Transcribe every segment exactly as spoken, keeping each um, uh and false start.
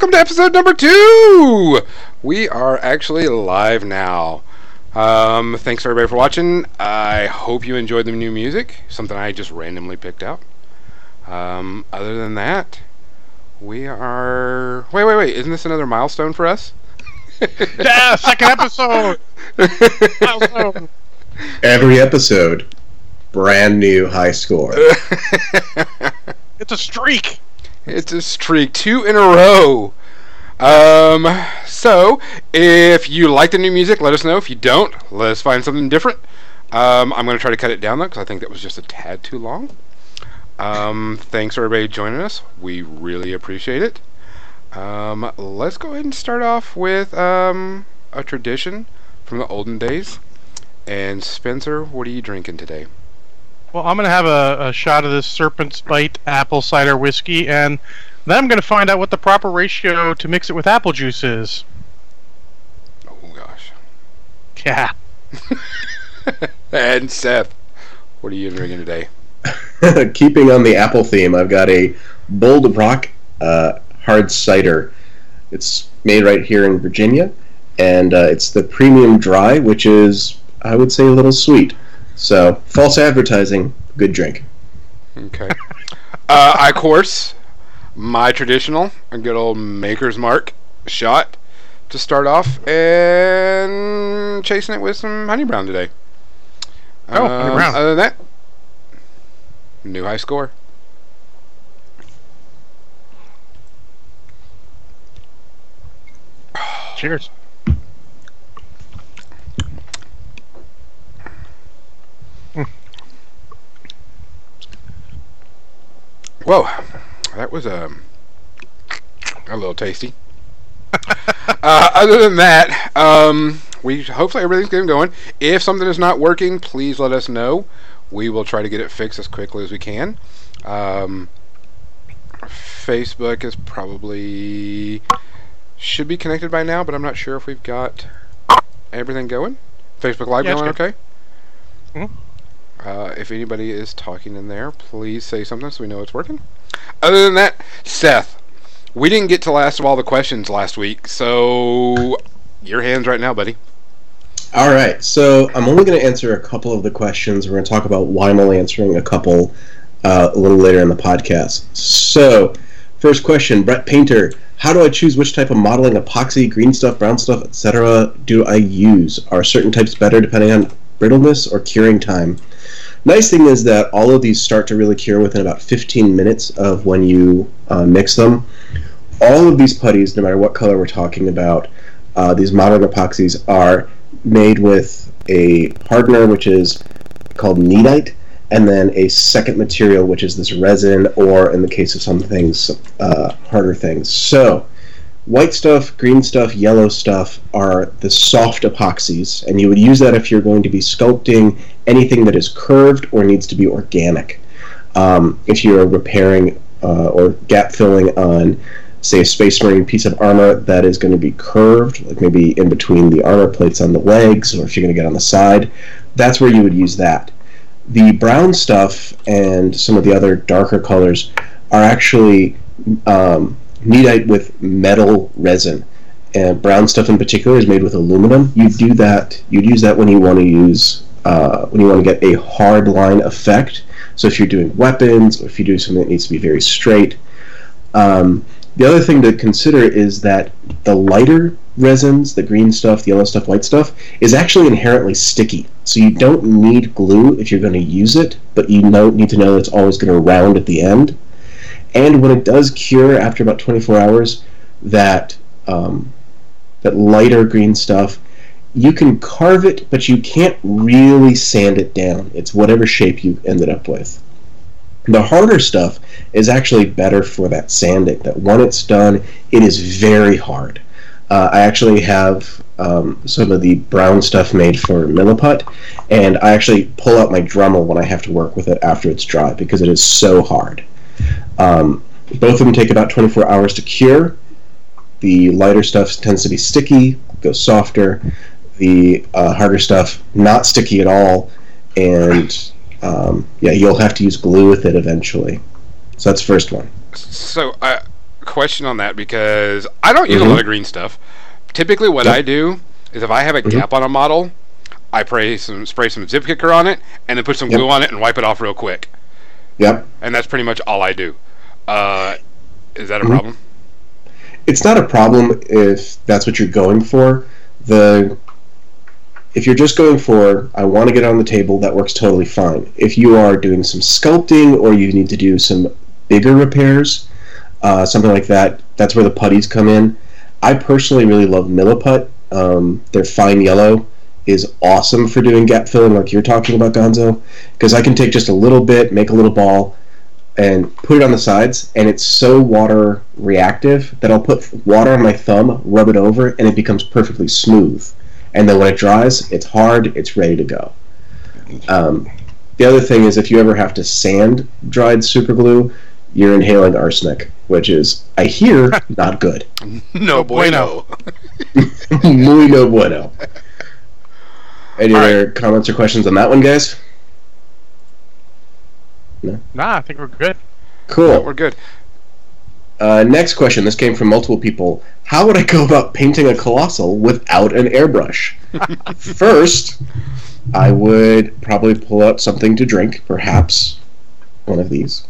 welcome to episode number two. We are actually live now. Um, thanks everybody for watching. I hope you enjoyed the new music, something I just randomly picked out. Um, other than that, we are... Wait, wait, wait. Isn't this another milestone for us? Yeah, second episode. Milestone. Every episode, brand new high score. It's a streak. It's a streak. Two in a row. Um, so, if you like the new music, let us know. If you don't, let us find something different. Um, I'm going to try to cut it down, though, because I think that was just a tad too long. Um, thanks, everybody, joining us. We really appreciate it. Um, let's go ahead and start off with um, a tradition from the olden days. And, Spencer, what are you drinking today? Well, I'm going to have a, a shot of this Serpent's Bite apple cider whiskey, and then I'm going to find out what the proper ratio to mix it with apple juice is. Oh, gosh. Yeah. And, Seth, what are you drinking today? Keeping on the apple theme, I've got a Bold Rock uh, hard cider. It's made right here in Virginia, and uh, it's the premium dry, which is, I would say, a little sweet. So, false advertising, good drink. Okay. uh, I, of course, my traditional, a good old Maker's Mark shot to start off, and chasing it with some Honey Brown today. Oh, Honey Um, Brown. Other than that, new high score. Cheers. Whoa, that was um, a little tasty. uh, other than that, um, we hopefully everything's getting going. If something is not working, please let us know. We will try to get it fixed as quickly as we can. Um, Facebook is probably should be connected by now, but I'm not sure if we've got everything going. Facebook Live Yeah, it's going good. okay? Mm-hmm. Uh, if anybody is talking in there, please say something so we know it's working. Other than that, Seth, we didn't get to last of all the questions last week, so your hands right now, buddy. All right, so I'm only going to answer a couple of the questions. We're going to talk about why I'm only answering a couple uh, a little later in the podcast. So, first question, Brett Painter. How do I choose which type of modeling, epoxy, green stuff, brown stuff, et cetera do I use? Are certain types better depending on brittleness or curing time? Nice thing is that all of these start to really cure within about fifteen minutes of when you uh, mix them. All of these putties, no matter what color we're talking about, uh, these modern epoxies are made with a hardener, which is called Kneadite, and then a second material, which is this resin, or in the case of some things, uh, harder things. So, white stuff, green stuff, yellow stuff are the soft epoxies, and you would use that if you're going to be sculpting anything that is curved or needs to be organic. Um, if you're repairing uh, or gap filling on, say, a Space Marine piece of armor that is going to be curved, like maybe in between the armor plates on the legs, or if you're going to get on the side, that's where you would use that. The brown stuff and some of the other darker colors are actually um, Kneadite with metal resin, and brown stuff in particular is made with aluminum. You do that. You'd use that when you want to use uh, when you want to get a hard line effect. So if you're doing weapons, or if you do something that needs to be very straight. Um, the other thing to consider is that the lighter resins, the green stuff, the yellow stuff, white stuff, is actually inherently sticky. So you don't need glue if you're going to use it, but you know, need to know that it's always going to round at the end. And when it does cure after about twenty-four hours, that um, that lighter green stuff, you can carve it, but you can't really sand it down. It's whatever shape you ended up with. The harder stuff is actually better for that sanding, that when it's done, it is very hard. Uh, I actually have um, some of the brown stuff made for Milliput, and I actually pull out my Dremel when I have to work with it after it's dry, because it is so hard. Um, both of them take about twenty-four hours to cure. The lighter stuff tends to be sticky, goes softer. The uh, harder stuff, not sticky at all, and um, yeah, you'll have to use glue with it eventually. So that's the first one. So, uh, question on that because I don't use Mhm. a lot of green stuff. Typically, what Yep. I do is if I have a Mhm. gap on a model, I spray some spray some zip kicker on it, and then put some Yep. glue on it and wipe it off real quick. Yep. And that's pretty much all I do. Uh, is that a Mhm. problem? It's not a problem if that's what you're going for. The if you're just going for, I want to get on the table, that works totally fine. If you are doing some sculpting or you need to do some bigger repairs, uh, something like that, that's where the putties come in. I personally really love Milliput. Um, their fine yellow is awesome for doing gap filling like you're talking about, Gonzo, because I can take just a little bit, make a little ball, and put it on the sides, and it's so water reactive that I'll put water on my thumb, rub it over, and it becomes perfectly smooth. And then when it dries, it's hard, it's ready to go. Um, the other thing is if you ever have to sand dried super glue, you're inhaling arsenic, which is, I hear, not good. No bueno. Muy no bueno. Any All other comments or questions on that one, guys? Nah, I think we're good. Cool. We're good. Uh, next question. This came from multiple people. How would I go about painting a colossal without an airbrush? First, I would probably pull out something to drink, perhaps one of these.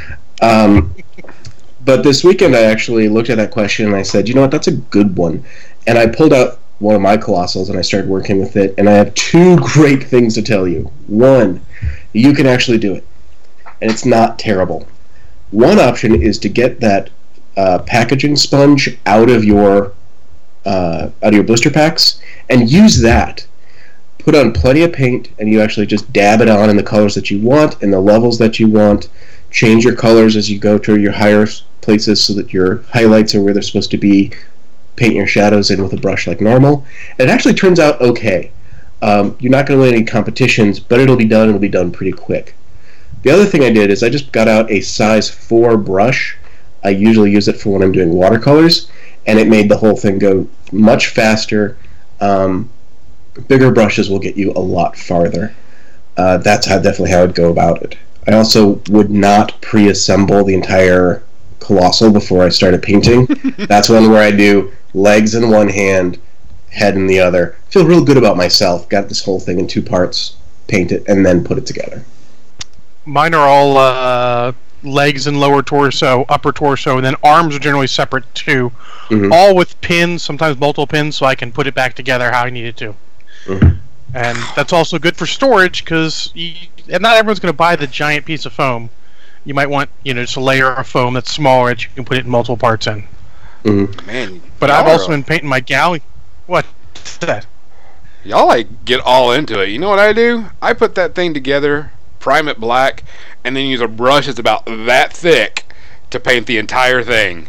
Um, but this weekend, I actually looked at that question and I said, you know what, that's a good one. And I pulled out one of my colossals and I started working with it. And I have two great things to tell you. One, you can actually do it, and it's not terrible. One option is to get that uh, packaging sponge out of your uh, out of your blister packs and use that. Put on plenty of paint, and you actually just dab it on in the colors that you want and the levels that you want. Change your colors as you go to your higher places so that your highlights are where they're supposed to be. Paint your shadows in with a brush like normal. And it actually turns out okay. Um, you're not going to win any competitions, but it'll be done. It'll be done pretty quick. The other thing I did is I just got out a size four brush. I usually use it for when I'm doing watercolors, and it made the whole thing go much faster. Um, bigger brushes will get you a lot farther. Uh, that's how definitely how I'd go about it. I also would not pre-assemble the entire colossal before I started painting. That's one where I do legs in one hand, head in the other. Feel real good about myself. Got this whole thing in two parts, paint it, and then put it together. Mine are all uh, legs and lower torso, upper torso, and then arms are generally separate too. Mm-hmm. All with pins, sometimes multiple pins, so I can put it back together how I need it to. Mm-hmm. And that's also good for storage because not everyone's going to buy the giant piece of foam. You might want, you know, just a layer of foam that's smaller that you can put it in multiple parts in. Mm-hmm. Man, But y'all I've also are- been painting my galley. What? What's that? Y'all like get all into it. You know what I do? I put that thing together, prime it black, and then use a brush that's about that thick to paint the entire thing.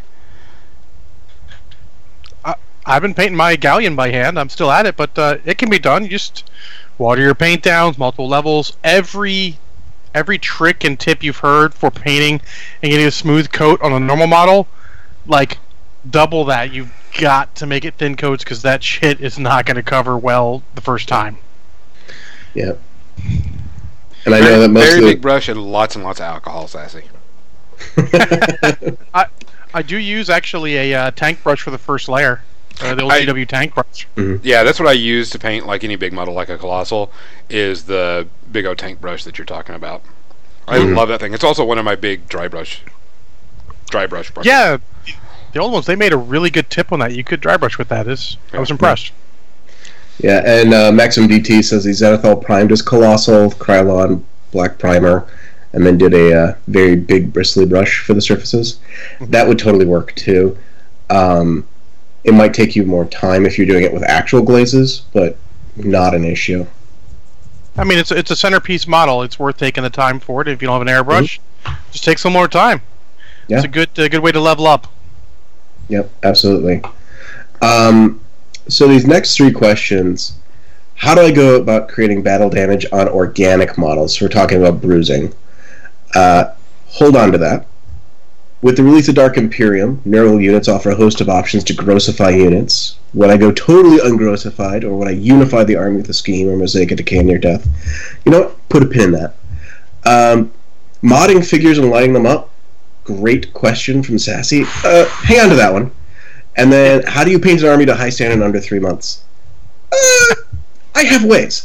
I've been painting my galleon by hand. I'm still at it, but uh, it can be done. You just water your paint downs, multiple levels. Every every trick and tip you've heard for painting and getting a smooth coat on a normal model, like double that. You've got to make it thin coats because that shit is not going to cover well the first time. Yeah. And I know that most Very of big brush and lots and lots of alcohol, Sassy. the... I I do use actually a uh, tank brush for the first layer, uh, the old I- G W tank brush. Yeah, that's what I use to paint like any big model, like a colossal, is the big O tank brush that you're talking about. I Mhm. love that thing. It's also one of my big dry brush, dry brush brushes. Yeah, the old ones, they made a really good tip on that. You could dry brush with that. Is I was Yeah. impressed. Yeah, and uh, Maxim D T says he Zenithal primed his Colossal, Krylon, black primer, and then did a uh, very big bristly brush for the surfaces. That would totally work too. Um, it might take you more time if you're doing it with actual glazes, but not an issue. I mean, it's it's a centerpiece model. It's worth taking the time for it. If you don't have an airbrush, just take some more time. Yeah. It's a good a good way to level up. Yep, absolutely. Um, so these next three questions, how do I go about creating battle damage on organic models? We're talking about bruising. Uh, hold on to that. With the release of Dark Imperium, neural units offer a host of options to grossify units. When I go totally ungrossified, or when I unify the army with a scheme or mosaic of decay near death, you know what? Put a pin in that. Um, modding figures and lighting them up, great question from Sassy. Uh, hang on to that one. And then, how do you paint an army to high standard in under three months? Uh, I have ways.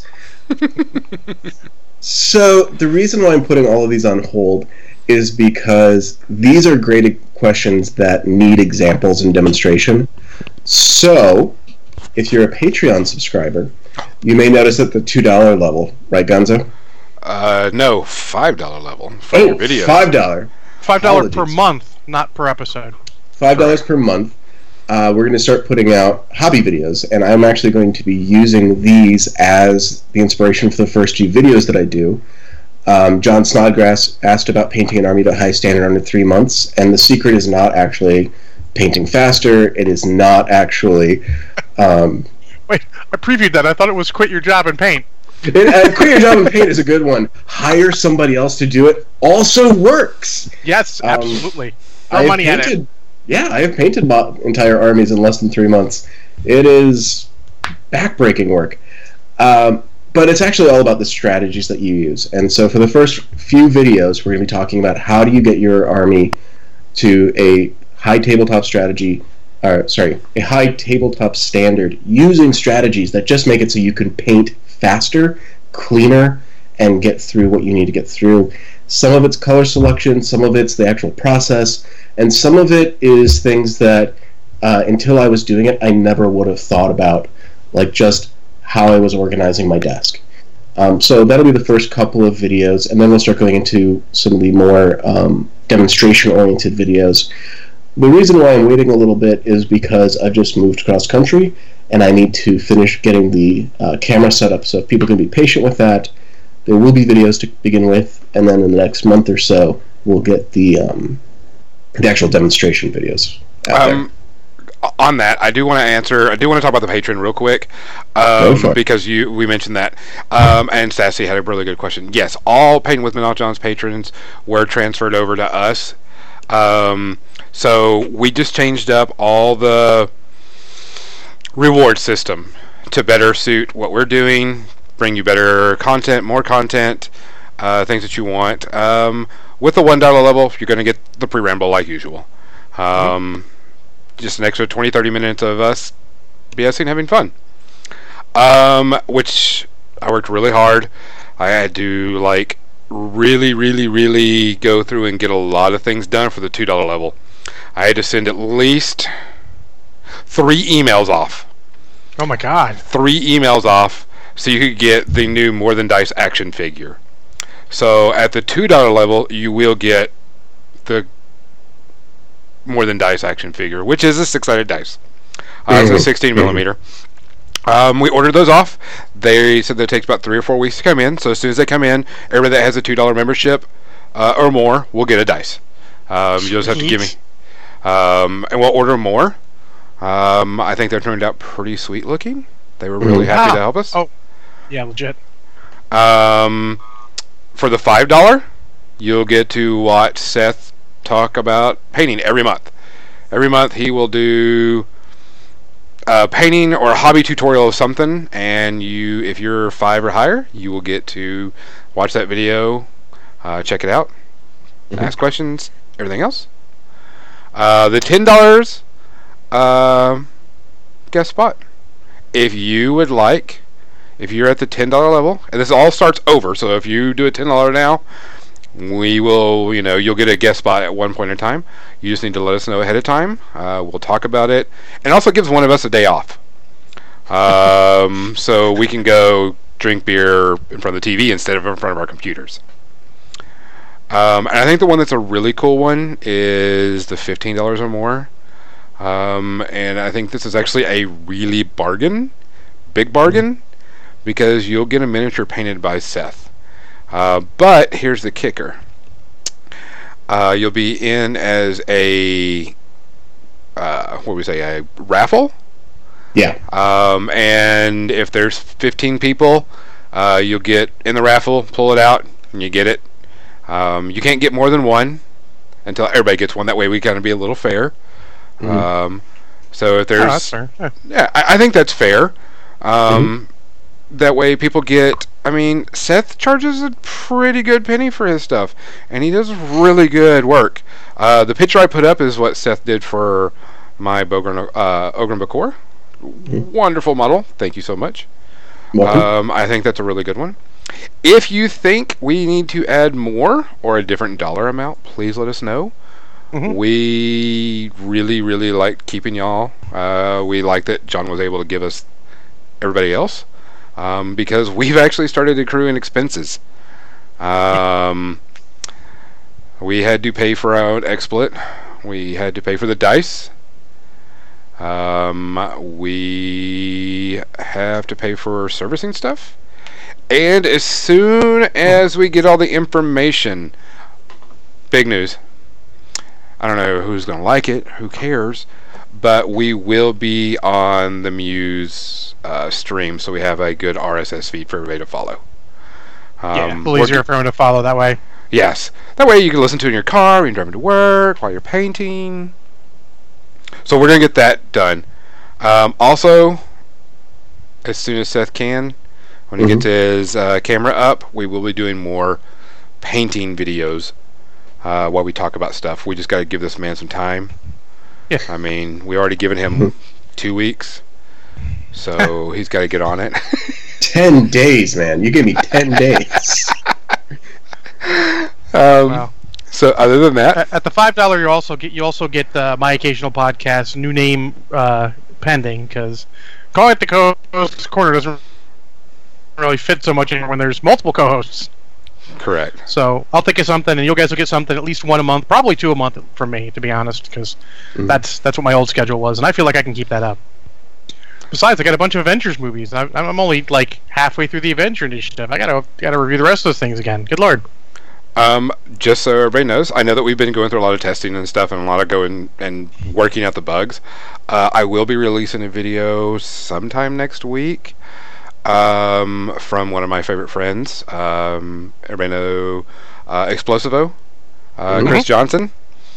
So, the reason why I'm putting all of these on hold is because these are great questions that need examples and demonstration. So, if you're a Patreon subscriber, you may notice at the two dollar level, right, Gonzo? Uh, no, five dollar level for Oh, your video. five dollars. Five dollars per Apologies. month, not per episode. five dollars per month. Uh, we're going to start putting out hobby videos, and I'm actually going to be using these as the inspiration for the first few videos that I do. Um, John Snodgrass asked about painting an army to high standard under three months, and the secret is not actually painting faster. It is not actually... Um, Wait, I previewed that. I thought it was quit your job and paint. it, uh, quit your job and paint is a good one. Hire somebody else to do it also works. Yes, Um, absolutely. I Throw have money at painted, it. Yeah, I have painted mo- entire armies in less than three months. It is backbreaking work. Um, but it's actually all about the strategies that you use. And so for the first few videos, we're going to be talking about how do you get your army to a high tabletop strategy, or sorry, a high tabletop standard using strategies that just make it so you can paint faster, cleaner, and get through what you need to get through. Some of it's color selection, some of it's the actual process, and some of it is things that uh, until I was doing it, I never would have thought about, like just how I was organizing my desk. Um, so that'll be the first couple of videos, and then we'll start going into some of the more um, demonstration-oriented videos. The reason why I'm waiting a little bit is because I've just moved cross country, and I need to finish getting the uh, camera set up, so if people can be patient with that, there will be videos to begin with, and then in the next month or so, we'll get the um, the actual demonstration videos out Um, on that, I do want to answer. I do want to talk about the Patreon real quick, Go um, for it. because you we mentioned that, um, and Sassy had a really good question. Yes, all Painting with Minot John's patrons were transferred over to us. Um, so we just changed up all the reward system to better suit what we're doing, bring you better content, more content, uh, things that you want. Um, with the one dollar level, you're going to get the pre-ramble like usual. Um, mm-hmm. Just an extra twenty, thirty minutes of us BSing and having fun. Um, which I worked really hard. I had to like really, really, really go through and get a lot of things done for the two dollar level. I had to send at least three emails off. Oh my god. Three emails off so you could get the new More Than Dice action figure. So at the two dollar level, you will get the More Than Dice action figure, which is a six-sided dice. Uh, it's a sixteen millimeter. Um, we ordered those off. They said that it takes about three or four weeks to come in. So as soon as they come in, everybody that has a two dollar membership uh, or more will get a dice. Um, you just have to give me, um, and we'll order more. Um, I think they turned out pretty sweet looking. They were really Mm. happy Ah. to help us. Oh, yeah, legit. Um, for the five dollar, you'll get to watch Seth talk about painting every month. Every month he will do a painting or a hobby tutorial of something, and you, if you're five or higher, you will get to watch that video, uh, check it out, mm-hmm. ask questions, everything else. Uh, the ten dollars, uh, guest spot. If you would like, if you're at the ten dollar level, and this all starts over, so if you do a ten dollar now, we will, you know, you'll get a guest spot at one point in time. You just need to let us know ahead of time. Uh, we'll talk about it. And also gives one of us a day off. Um, so we can go drink beer in front of the T V instead of in front of our computers. Um, and I think the one that's a really cool one is the fifteen dollars or more. Um, and I think this is actually a really bargain, big bargain, because you'll get a miniature painted by Seth. Uh, but here's the kicker. Uh, you'll be in as a, uh, what do we say, a raffle? Yeah. Um, and if there's fifteen people, uh, you'll get in the raffle, pull it out, and you get it. Um, you can't get more than one until everybody gets one. That way we kind of be a little fair. Mm-hmm. Um, so if there's... Oh, that's fair. Yeah. Yeah, I, I think that's fair. Um, that way people get. I mean, Seth charges a pretty good penny for his stuff, and he does really good work. Uh, the picture I put up is what Seth did for my Bogren, uh, Ogren Bakor. Mm-hmm. Wonderful model. Thank you so much. Um, I think that's a really good one. If you think we need to add more or a different dollar amount, please let us know. Mm-hmm. We really, really like keeping y'all. Uh, we like that John was able to give us everybody else, um, because we've actually started accruing expenses. Um, we had to pay for our own XSplit. We had to pay for the dice. Um, we have to pay for servicing stuff. And as soon as we get all the information, big news. I don't know who's going to like it, who cares, but we will be on the Muse uh, stream, so we have a good R S S feed for everybody to follow. Um, yeah, a little easier for everyone to follow that way. Yes. That way you can listen to it in your car, when you're driving to work, while you're painting. So we're going to get that done. Um, also, as soon as Seth can, when he mm-hmm. gets his uh, camera up, we will be doing more painting videos uh, while we talk about stuff. We just got to give this man some time. Yeah. I mean, we already given him two weeks, so he's got to get on it. Ten days, man. You give me ten days. um, wow. So other than that, at the five dollar, you also get you also get uh, my occasional podcast, new name uh, pending, because calling it the co-host corner doesn't really fit so much anymore when there's multiple co-hosts. Correct. So I'll think of something, and you guys will get something at least one a month, probably two a month from me, to be honest, because mm-hmm. that's that's what my old schedule was, and I feel like I can keep that up. Besides, I got a bunch of Avengers movies. I'm, I'm only like halfway through the Avenger initiative. I gotta gotta review the rest of those things again. Good lord. Um, just so everybody knows, I know that we've been going through a lot of testing and stuff, and a lot of going and working out the bugs. Uh, I will be releasing a video sometime next week um, from one of my favorite friends. Um, everybody know uh, Explosivo, uh, mm-hmm. Chris Johnson.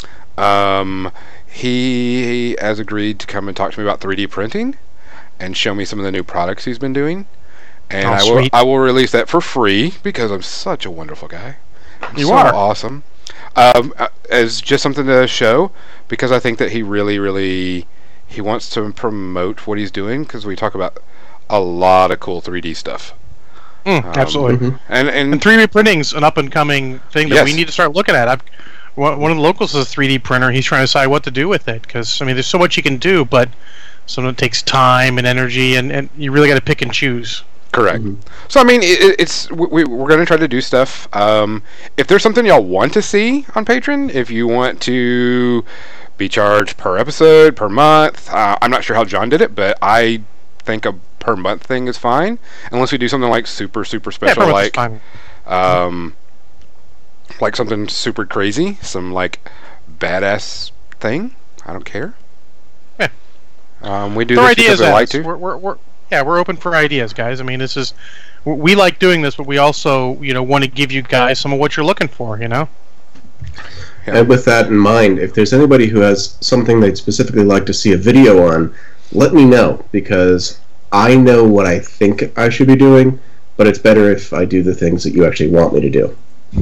Um, he has agreed to come and talk to me about three D printing and show me some of the new products he's been doing. And oh, I will sweet. I will release that for free because I'm such a wonderful guy. You so are awesome. Um, as just something to show, because I think that he really, really he wants to promote what he's doing, because we talk about a lot of cool three D stuff. Mm, um, absolutely. Mm-hmm. And, and and three D printing's an up and coming thing that yes. we need to start looking at. I've, one of the locals is a three D printer. He's trying to decide what to do with it, because I mean, there's so much you can do, but some of it takes time and energy, and, and you really got to pick and choose. Correct. Mm-hmm. So I mean, it, it's we, we're going to try to do stuff. Um, if there's something y'all want to see on Patreon, if you want to be charged per episode, per month, uh, I'm not sure how John did it, but I think a per month thing is fine, unless we do something like super super special, yeah, like um, mm-hmm. like something super crazy, some like badass thing. I don't care. Yeah. Um, we do Throw this because we like to. We're, we're, we're Yeah, we're open for ideas, guys. I mean, this is we like doing this, but we also, you know, want to give you guys some of what you're looking for, you know. Yeah. And with that in mind, if there's anybody who has something they'd specifically like to see a video on, let me know, because I know what I think I should be doing, but it's better if I do the things that you actually want me to do.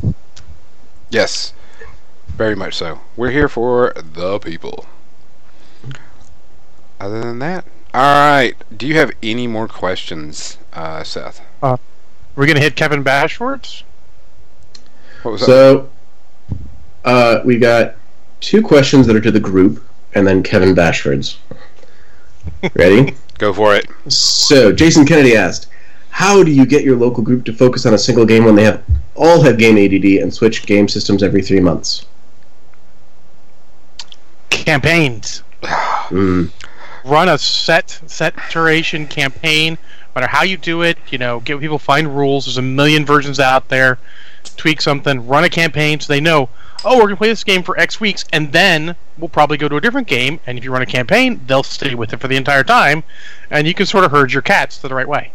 Yes, very much so. We're here for the people. Other than that. Alright, do you have any more questions, uh, Seth? Uh, we're going to hit Kevin Bashford's? What was that? So, uh, we got two questions that are to the group, and then Kevin Bashford's. Ready? Go for it. So, Jason Kennedy asked, how do you get your local group to focus on a single game when they have all have game A D D and switch game systems every three months? Campaigns. mm. Run a set saturation campaign, no matter how you do it, you know, get people find rules. There's a million versions out there. Tweak something, run a campaign so they know, oh, we're going to play this game for X weeks, and then we'll probably go to a different game, and if you run a campaign, they'll stay with it for the entire time, and you can sort of herd your cats to the right way.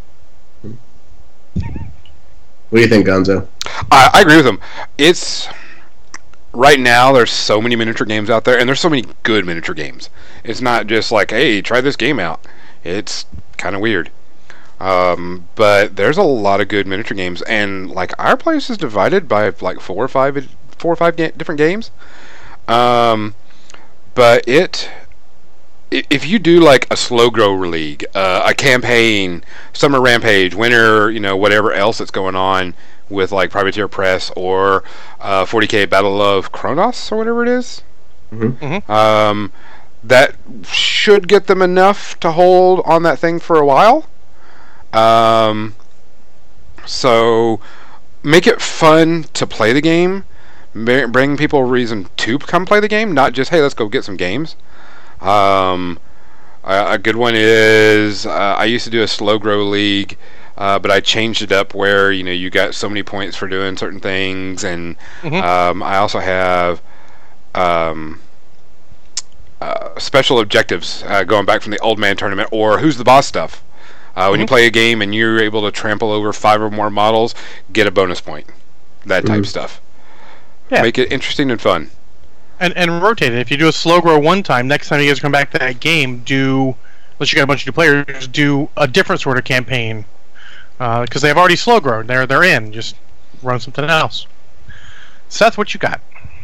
What do you think, Gonzo? I, I agree with him. It's... Right now, there's so many miniature games out there, and there's so many good miniature games. It's not just like, hey, try this game out. It's kind of weird. Um, but there's a lot of good miniature games, and like our place is divided by like four or five, four or five ga- different games. Um, but it, if you do like a slow grower league, uh, a campaign, summer rampage, winter, you know, whatever else that's going on with like Privateer Press or uh, forty K Battle of Kronos or whatever it is. Mm-hmm. Mm-hmm. Um, that should get them enough to hold on that thing for a while. Um, so make it fun to play the game. Bring people a reason to come play the game, not just, hey, let's go get some games. Um, a, a good one is uh, I used to do a slow grow league, uh, but I changed it up where you know you got so many points for doing certain things, and Mm-hmm. um, I also have um, uh, special objectives uh, going back from the old man tournament or who's the boss stuff. Uh, when Mhm. you play a game and you're able to trample over five or more models, get a bonus point. That type Mhm. stuff. Yeah. Make it interesting and fun. And and rotate it. If you do a slow grow one time, next time you guys come back to that game, do unless you got a bunch of new players, do a different sort of campaign because they've already slow grown. They're they're in. Just run something else. Seth, what you got?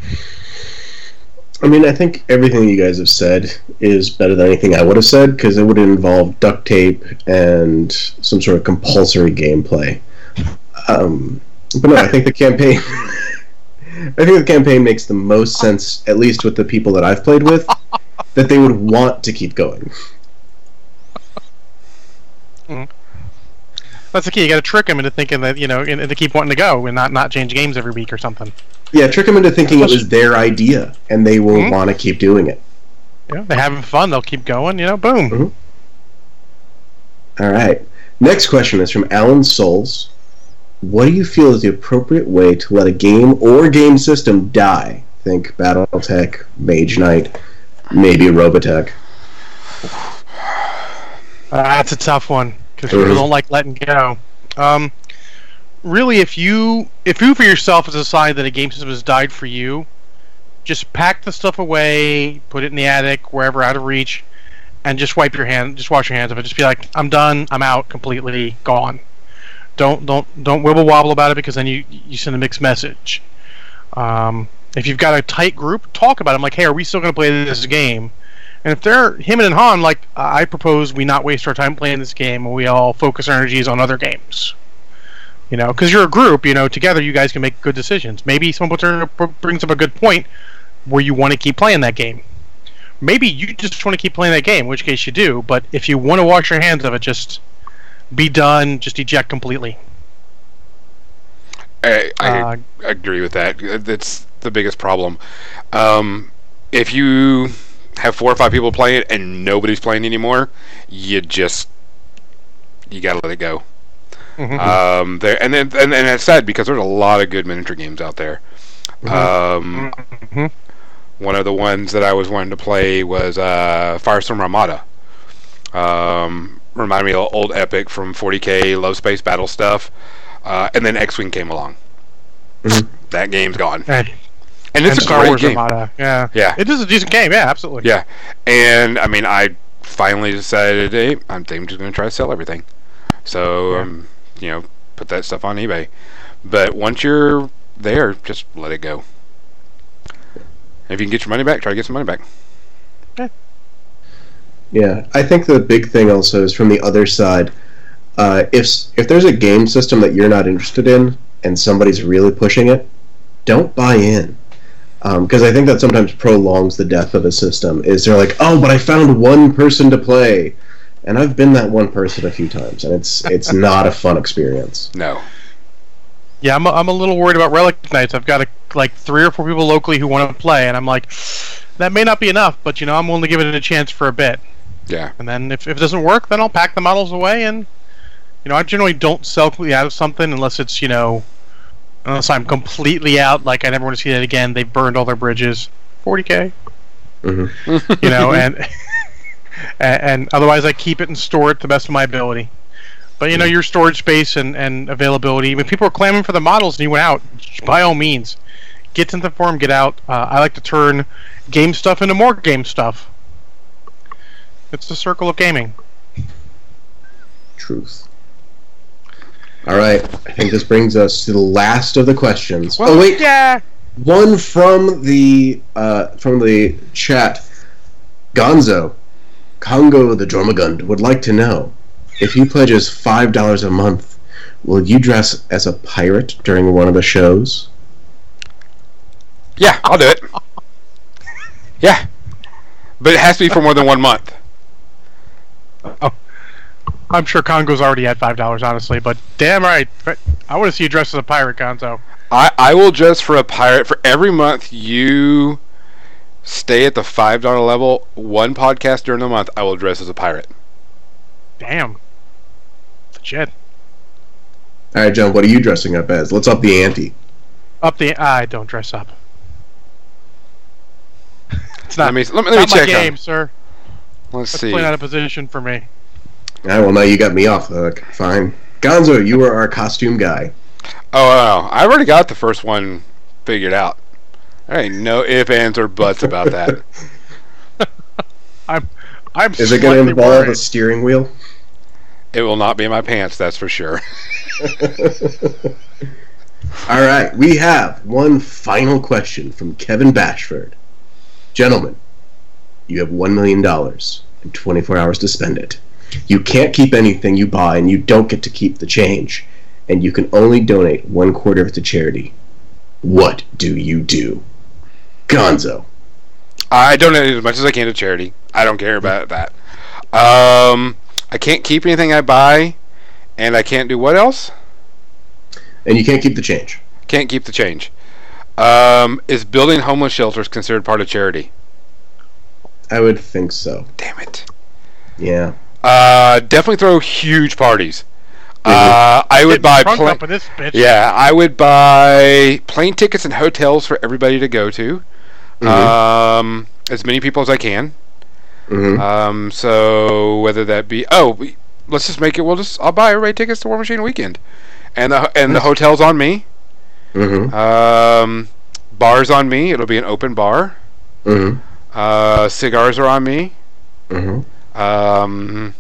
I mean, I think everything you guys have said is better than anything I would have said because it would involve duct tape and some sort of compulsory gameplay. Um, but no, I think the campaign. I think the campaign makes the most sense, at least with the people that I've played with, that they would want to keep going. That's the key. You got to trick them into thinking that you know, and, and to keep wanting to go and not not change games every week or something. Yeah, trick them into thinking it was their idea, and they will Mhm. want to keep doing it. You know, they're having fun. They'll keep going. You know, boom. Mhm. All right. Next question is from Alan Souls. What do you feel is the appropriate way to let a game or game system die? Think BattleTech, Mage Knight, maybe Robotech. Uh, that's a tough one because Mhm. people don't like letting go. Um, really, if you if you for yourself has decided that a game system has died for you, just pack the stuff away, put it in the attic, wherever out of reach, and just wipe your hand, just wash your hands of it. Just be like, I'm done, I'm out, completely gone. Don't don't don't wibble wobble about it because then you you send a mixed message. Um, if you've got a tight group, talk about it. I'm like, hey, are we still going to play this game? And if they're him and Han, like, I propose we not waste our time playing this game and we all focus our energies on other games. You know, because you're a group, you know, together you guys can make good decisions. Maybe someone puts her, brings up a good point where you want to keep playing that game. Maybe you just want to keep playing that game, in which case you do. But if you want to wash your hands of it, just be done, just eject completely. I, I Uh, agree with that. That's the biggest problem. Um, if you have four or five people playing it and nobody's playing anymore, you just you gotta let it go. Mhm. Um, there and then and, and it's sad because there's a lot of good miniature games out there. Um, Mhm. one of the ones that I was wanting to play was uh, Firestorm Armada. Um, reminded me of old Epic from forty K, low space battle stuff. Uh, and then X-Wing came along. Mhm. That game's gone. And, And it's and a Star great Wars game. Armada. Yeah. Yeah. It is a decent game, yeah, absolutely. Yeah. And, I mean, I finally decided, hey, I'm think I'm just going to try to sell everything. So, Yeah. um, you know, put that stuff on eBay. But once you're there, just let it go. If you can get your money back, try to get some money back. Yeah, I think the big thing also is from the other side. Uh, if if there's a game system that you're not interested in and somebody's really pushing it, don't buy in. Because I think that sometimes prolongs the death of a system. Is they're like, oh, but I found one person to play, and I've been that one person a few times, and it's it's not a fun experience. No. Yeah, I'm a, I'm a little worried about Relic Knights. I've got a, like three or four people locally who want to play, and I'm like, that may not be enough, but you know, I'm willing to give it a chance for a bit. Yeah. And then if, if it doesn't work, then I'll pack the models away, and you know, I generally don't sell completely out of something unless it's, you know, unless I'm completely out, like I never want to see that again. They've burned all their bridges. forty K. Mm-hmm. You know, and, and and otherwise I keep it and store it to the best of my ability. But you know, your storage space and, and availability, when people are clamoring for the models and you went out, by all means, get into the forum, get out. Uh, I like to turn game stuff into more game stuff. It's the circle of gaming. Truth. All right. I think this brings us to the last of the questions. Well, oh wait, yeah. one from the uh, from the chat. Gonzo, Congo the Jormungand would like to know if he pledges five dollars a month, will you dress as a pirate during one of the shows? Yeah, I'll do it. Yeah, but it has to be for more than one month. Oh, I'm sure Congo's already at five dollars, honestly. But damn right, I want to see you dressed as a pirate, Gonzo. I, I will dress for a pirate for every month you stay at the five dollar level. One podcast during the month, I will dress as a pirate. Damn. Legit. All right, John. What are you dressing up as? Let's up the ante. Up the. I don't dress up. It's not. Let me let me, let me not check my game, on. sir. Let's That's see. playing out of position for me. All right, well, now you got me off the hook. Fine. Gonzo, you are our costume guy. Oh, no, I already got the first one figured out. There ain't no ifs, ands, or buts about that. I'm. I'm. Is it going to slightly involve worried. a steering wheel? It will not be in my pants, that's for sure. All right, we have one final question from Kevin Bashford. Gentlemen, you have one million dollars and twenty-four hours to spend it. You can't keep anything you buy, and you don't get to keep the change. And you can only donate one quarter of it to charity. What do you do? Gonzo. I donate as much as I can to charity. I don't care about that. Um, I can't keep anything I buy, and I can't do what else? And you can't keep the change. Can't keep the change. Um, is building homeless shelters considered part of charity? I would think so. Damn it. Yeah. Uh, definitely throw huge parties. Uh, I would Getting buy drunk pla- up in this bitch. Yeah, I would buy plane tickets and hotels for everybody to go to. Mhm. Um, as many people as I can. Mm-hmm. Um, so whether that be oh, we, let's just make it. We'll just I'll buy everybody tickets to War Machine Weekend, and the and the hotels on me. Mm-hmm. Um, bars on me. It'll be an open bar. Mm-hmm. Uh, cigars are on me. Mm-hmm. Um,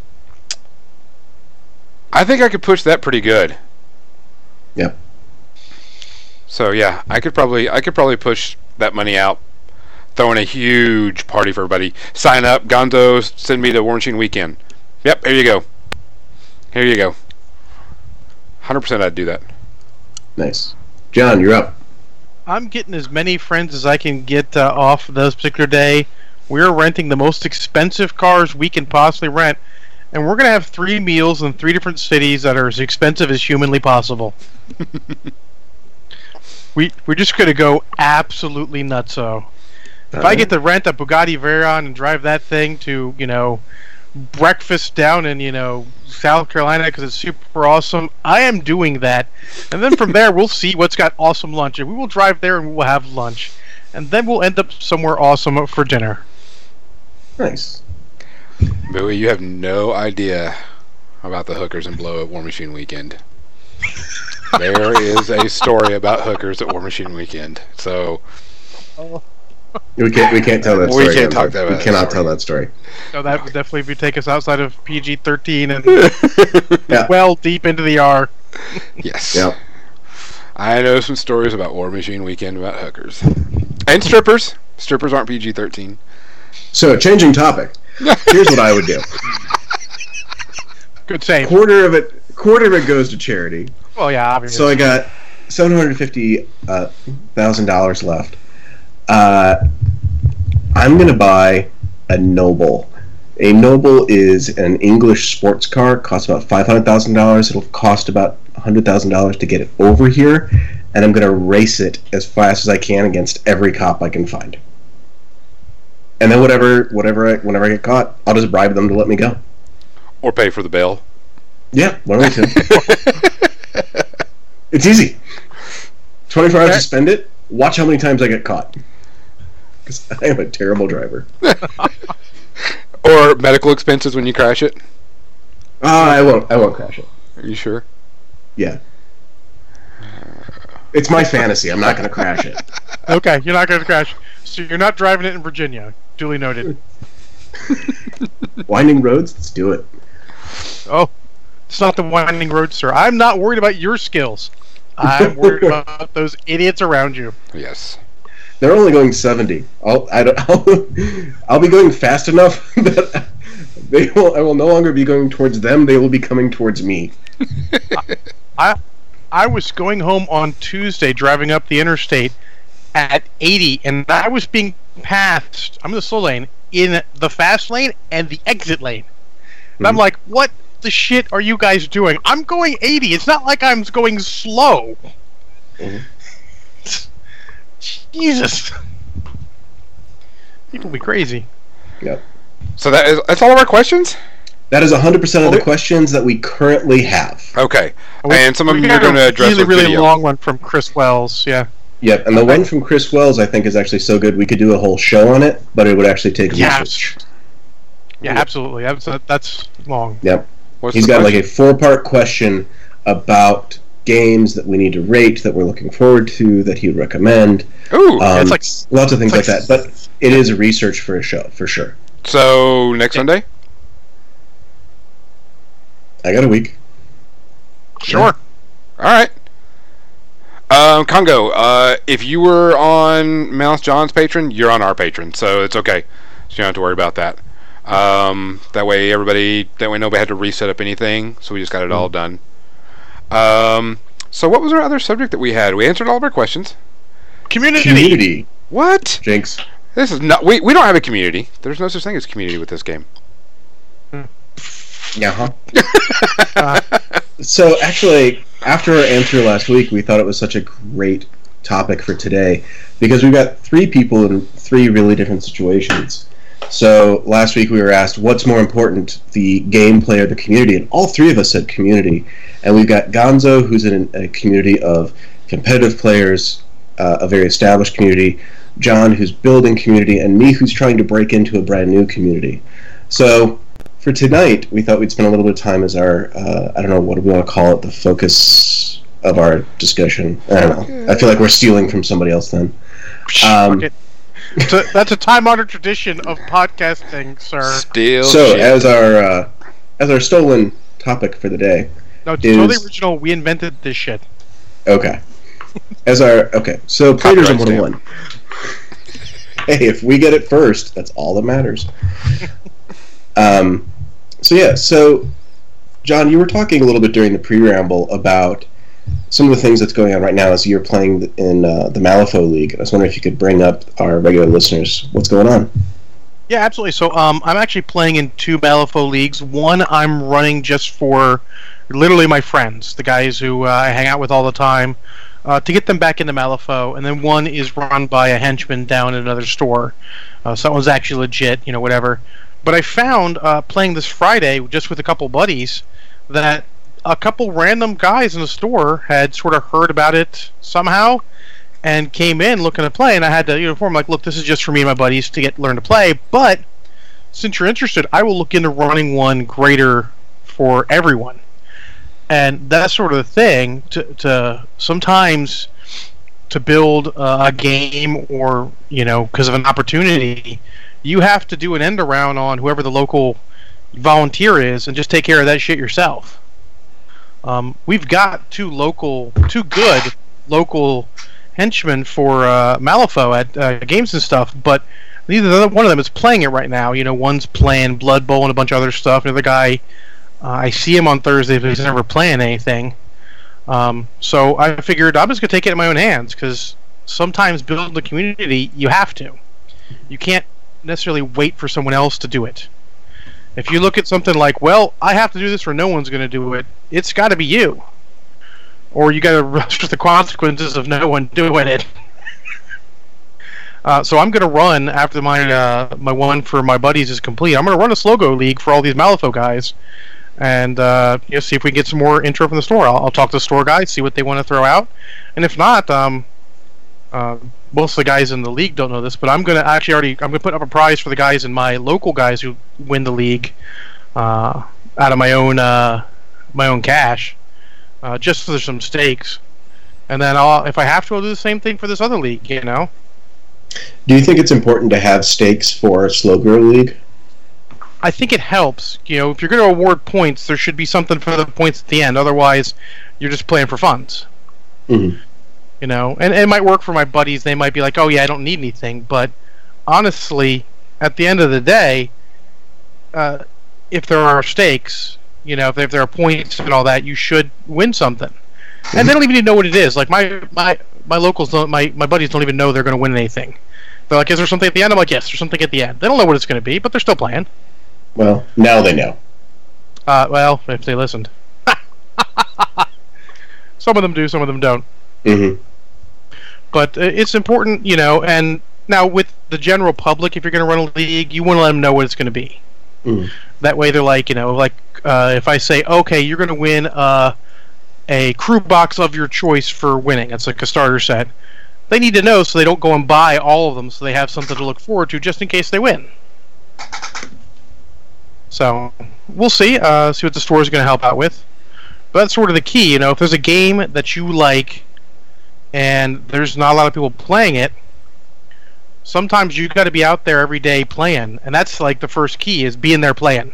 I think I could push that pretty good. Yep. So yeah, I could probably I could probably push that money out, throwing a huge party for everybody. Sign up, Gonzo, send me to War Machine Weekend. Yep, here you go. Here you go. one hundred percent I'd do that. Nice. John, you're up. I'm getting as many friends as I can get uh, off this particular day. We're renting the most expensive cars we can possibly rent, and we're going to have three meals in three different cities that are as expensive as humanly possible. we, we're just going to go absolutely nutso. If I get to rent a Bugatti Veyron and drive that thing to, you know, breakfast down in, you know, South Carolina because it's super awesome, I am doing that. And then from there, we'll see what's got awesome lunch. And we will drive there and we will have lunch. And then we'll end up somewhere awesome for dinner. Nice. Bowie, you have no idea about the hookers and blow at War Machine Weekend. There is a story about hookers at War Machine Weekend. So We can't. We can't tell that We story. can't Gonzo. talk about We that cannot story. tell that story. So that would definitely be take us outside of P G thirteen and Yeah. well deep into the R. yes. Yep. I know some stories about War Machine Weekend about hookers. And strippers. Strippers aren't P G thirteen. So, changing topic. Here's what I would do. Good save. Quarter of it. Quarter of it goes to charity. Well, yeah, obviously. So I got seven hundred fifty thousand dollars left. Uh, I'm gonna buy a Noble. A Noble is an English sports car. It costs about five hundred thousand dollars. It'll cost about one hundred thousand dollars to get it over here, and I'm gonna race it as fast as I can against every cop I can find. And then whatever, whatever, I, whenever I get caught, I'll just bribe them to let me go. Or pay for the bail. Yeah, one of the two. It's easy. twenty-four hours to spend it. Watch how many times I get caught. Because I am a terrible driver. Or medical expenses when you crash it. Uh, I won't. I won't crash it. Are you sure? Yeah. It's my fantasy. I'm not going to crash it. Okay, you're not going to crash. So you're not driving it in Virginia. Duly noted. Winding roads. Let's do it. Oh, It's not the Winding Roadster. I'm not worried about your skills. I'm worried about those idiots around you. Yes. They're only going seventy. I'll I don't I'll, I'll be going fast enough that they will. I will no longer be going towards them. They will be coming towards me. I I was going home on Tuesday, driving up the interstate at eighty, and I was being passed. I'm in the slow lane, in the fast lane and the exit lane, and mm-hmm. I'm like, "What the shit are you guys doing? I'm going eighty. It's not like I'm going slow." Mm-hmm. Jesus, people be crazy. Yep. So that is that's all of our questions. That is one hundred percent of the questions that we currently have. Okay, we, and some of them you're going to address really, with really video. long one from Chris Wells. Yeah. Yep, and the one from Chris Wells I think is actually so good we could do a whole show on it, but it would actually take yeah. research. Yeah, absolutely. That's that's long. Yep. What's He's got question? like a four-part question about games that we need to rate, that we're looking forward to, that he would recommend. Ooh, um, it's like lots of things like, like that. But it is a research for a show, for sure. So next Yeah. Sunday. I got a week. Sure. All right. Um, Congo, uh, if you were on Mouse John's patron, you're on our patron, so it's okay. So you don't have to worry about that. Um, that way, everybody, that way nobody had to reset up anything, so we just got it all done. Um, so what was our other subject that we had? We answered all of our questions. Community. Community. What? Jinx. This is not. We we don't have a community. There's no such thing as community with this game. Yeah. Huh? uh, so actually, after our answer last week, we thought it was such a great topic for today because we've got three people in three really different situations. So last week we were asked, what's more important, the gameplay or the community? And all three of us said community. And we've got Gonzo, who's in a community of competitive players, uh, a very established community, John, who's building community, and me, who's trying to break into a brand new community. So for tonight, we thought we'd spend a little bit of time as our, uh, I don't know, what do we want to call it, the focus of our discussion. I don't know. I feel like we're stealing from somebody else then. Um, So that's a time-honored tradition of podcasting, sir. Still. So, shit. as our uh, as our stolen topic for the day, No, it's is- totally original. We invented this shit. okay. As our okay, so Players Copyright Immortal One. Hey, if we get it first, that's all that matters. um, so yeah, so John, you were talking a little bit during the pre-ramble about some of the things that's going on right now as you're playing in uh, the Malifaux League. I was wondering if you could bring up our regular listeners. What's going on? Yeah, absolutely. So um, I'm actually playing in two Malifaux leagues. One I'm running just for literally my friends, the guys who uh, I hang out with all the time, uh, to get them back into Malifaux. And then one is run by a henchman down at another store. Uh, so that one's actually legit, you know, whatever. But I found, uh, playing this Friday just with a couple buddies, that a couple random guys in the store had sort of heard about it somehow and came in looking to play, and I had to, you know, inform them, like, look, this is just for me and my buddies to get learn to play, but since you're interested, I will look into running one greater for everyone. And that sort of thing, to, to sometimes to build uh, a game or, you know, because of an opportunity, you have to do an end around on whoever the local volunteer is and just take care of that shit yourself. Um, we've got two local, two good local henchmen for uh, Malifaux at uh, games and stuff, but neither one of them is playing it right now. You know, one's playing Blood Bowl and a bunch of other stuff. The other guy, uh, I see him on Thursday, but he's never playing anything. Um, so I figured I'm just going to take it in my own hands, because sometimes building the community, you have to. You can't necessarily wait for someone else to do it. If you look at something like, well, I have to do this or no one's going to do it, it's got to be you. Or you got to rush with the consequences of no one doing it. uh, so I'm going to run, after my uh, my one for my buddies is complete, I'm going to run a Slogo League for all these Malifaux guys, and uh, you know, see if we can get some more intro from the store. I'll, I'll talk to the store guys, see what they want to throw out, and if not, um, uh, most of the guys in the league don't know this, but I'm going to actually already I'm going to put up a prize for the guys in my local guys who win the league uh, out of my own uh, my own cash, uh, just for some stakes, and then I'll, if I have to, I'll do the same thing for this other league. You know. Do you think it's important to have stakes for a slow grow league? I think it helps. You know, if you're going to award points, there should be something for the points at the end. Otherwise, you're just playing for funds. Mm-hmm. You know, and, and it might work for my buddies. They might be like, oh, yeah, I don't need anything. But honestly, at the end of the day, uh, if there are stakes, you know, if, if there are points and all that, you should win something. And they don't even know what it is. Like, my my, my locals, don't, my, my buddies don't even know they're going to win anything. They're like, is there something at the end? I'm like, yes, there's something at the end. They don't know what it's going to be, but they're still playing. Well, now they know. Uh, well, if they listened. Some of them do, some of them don't. Mm-hmm. But it's important, you know, and now with the general public, if you're going to run a league, you want to let them know what it's going to be. Mm-hmm. That way they're like, you know, like uh, if I say, okay, you're going to win uh, a crew box of your choice for winning. It's like a starter set. They need to know so they don't go and buy all of them so they have something to look forward to just in case they win. So, we'll see. Uh, see what the store is going to help out with. But that's sort of the key, you know. If there's a game that you like and there's not a lot of people playing it, sometimes you got to be out there every day playing. And that's like the first key is being there playing.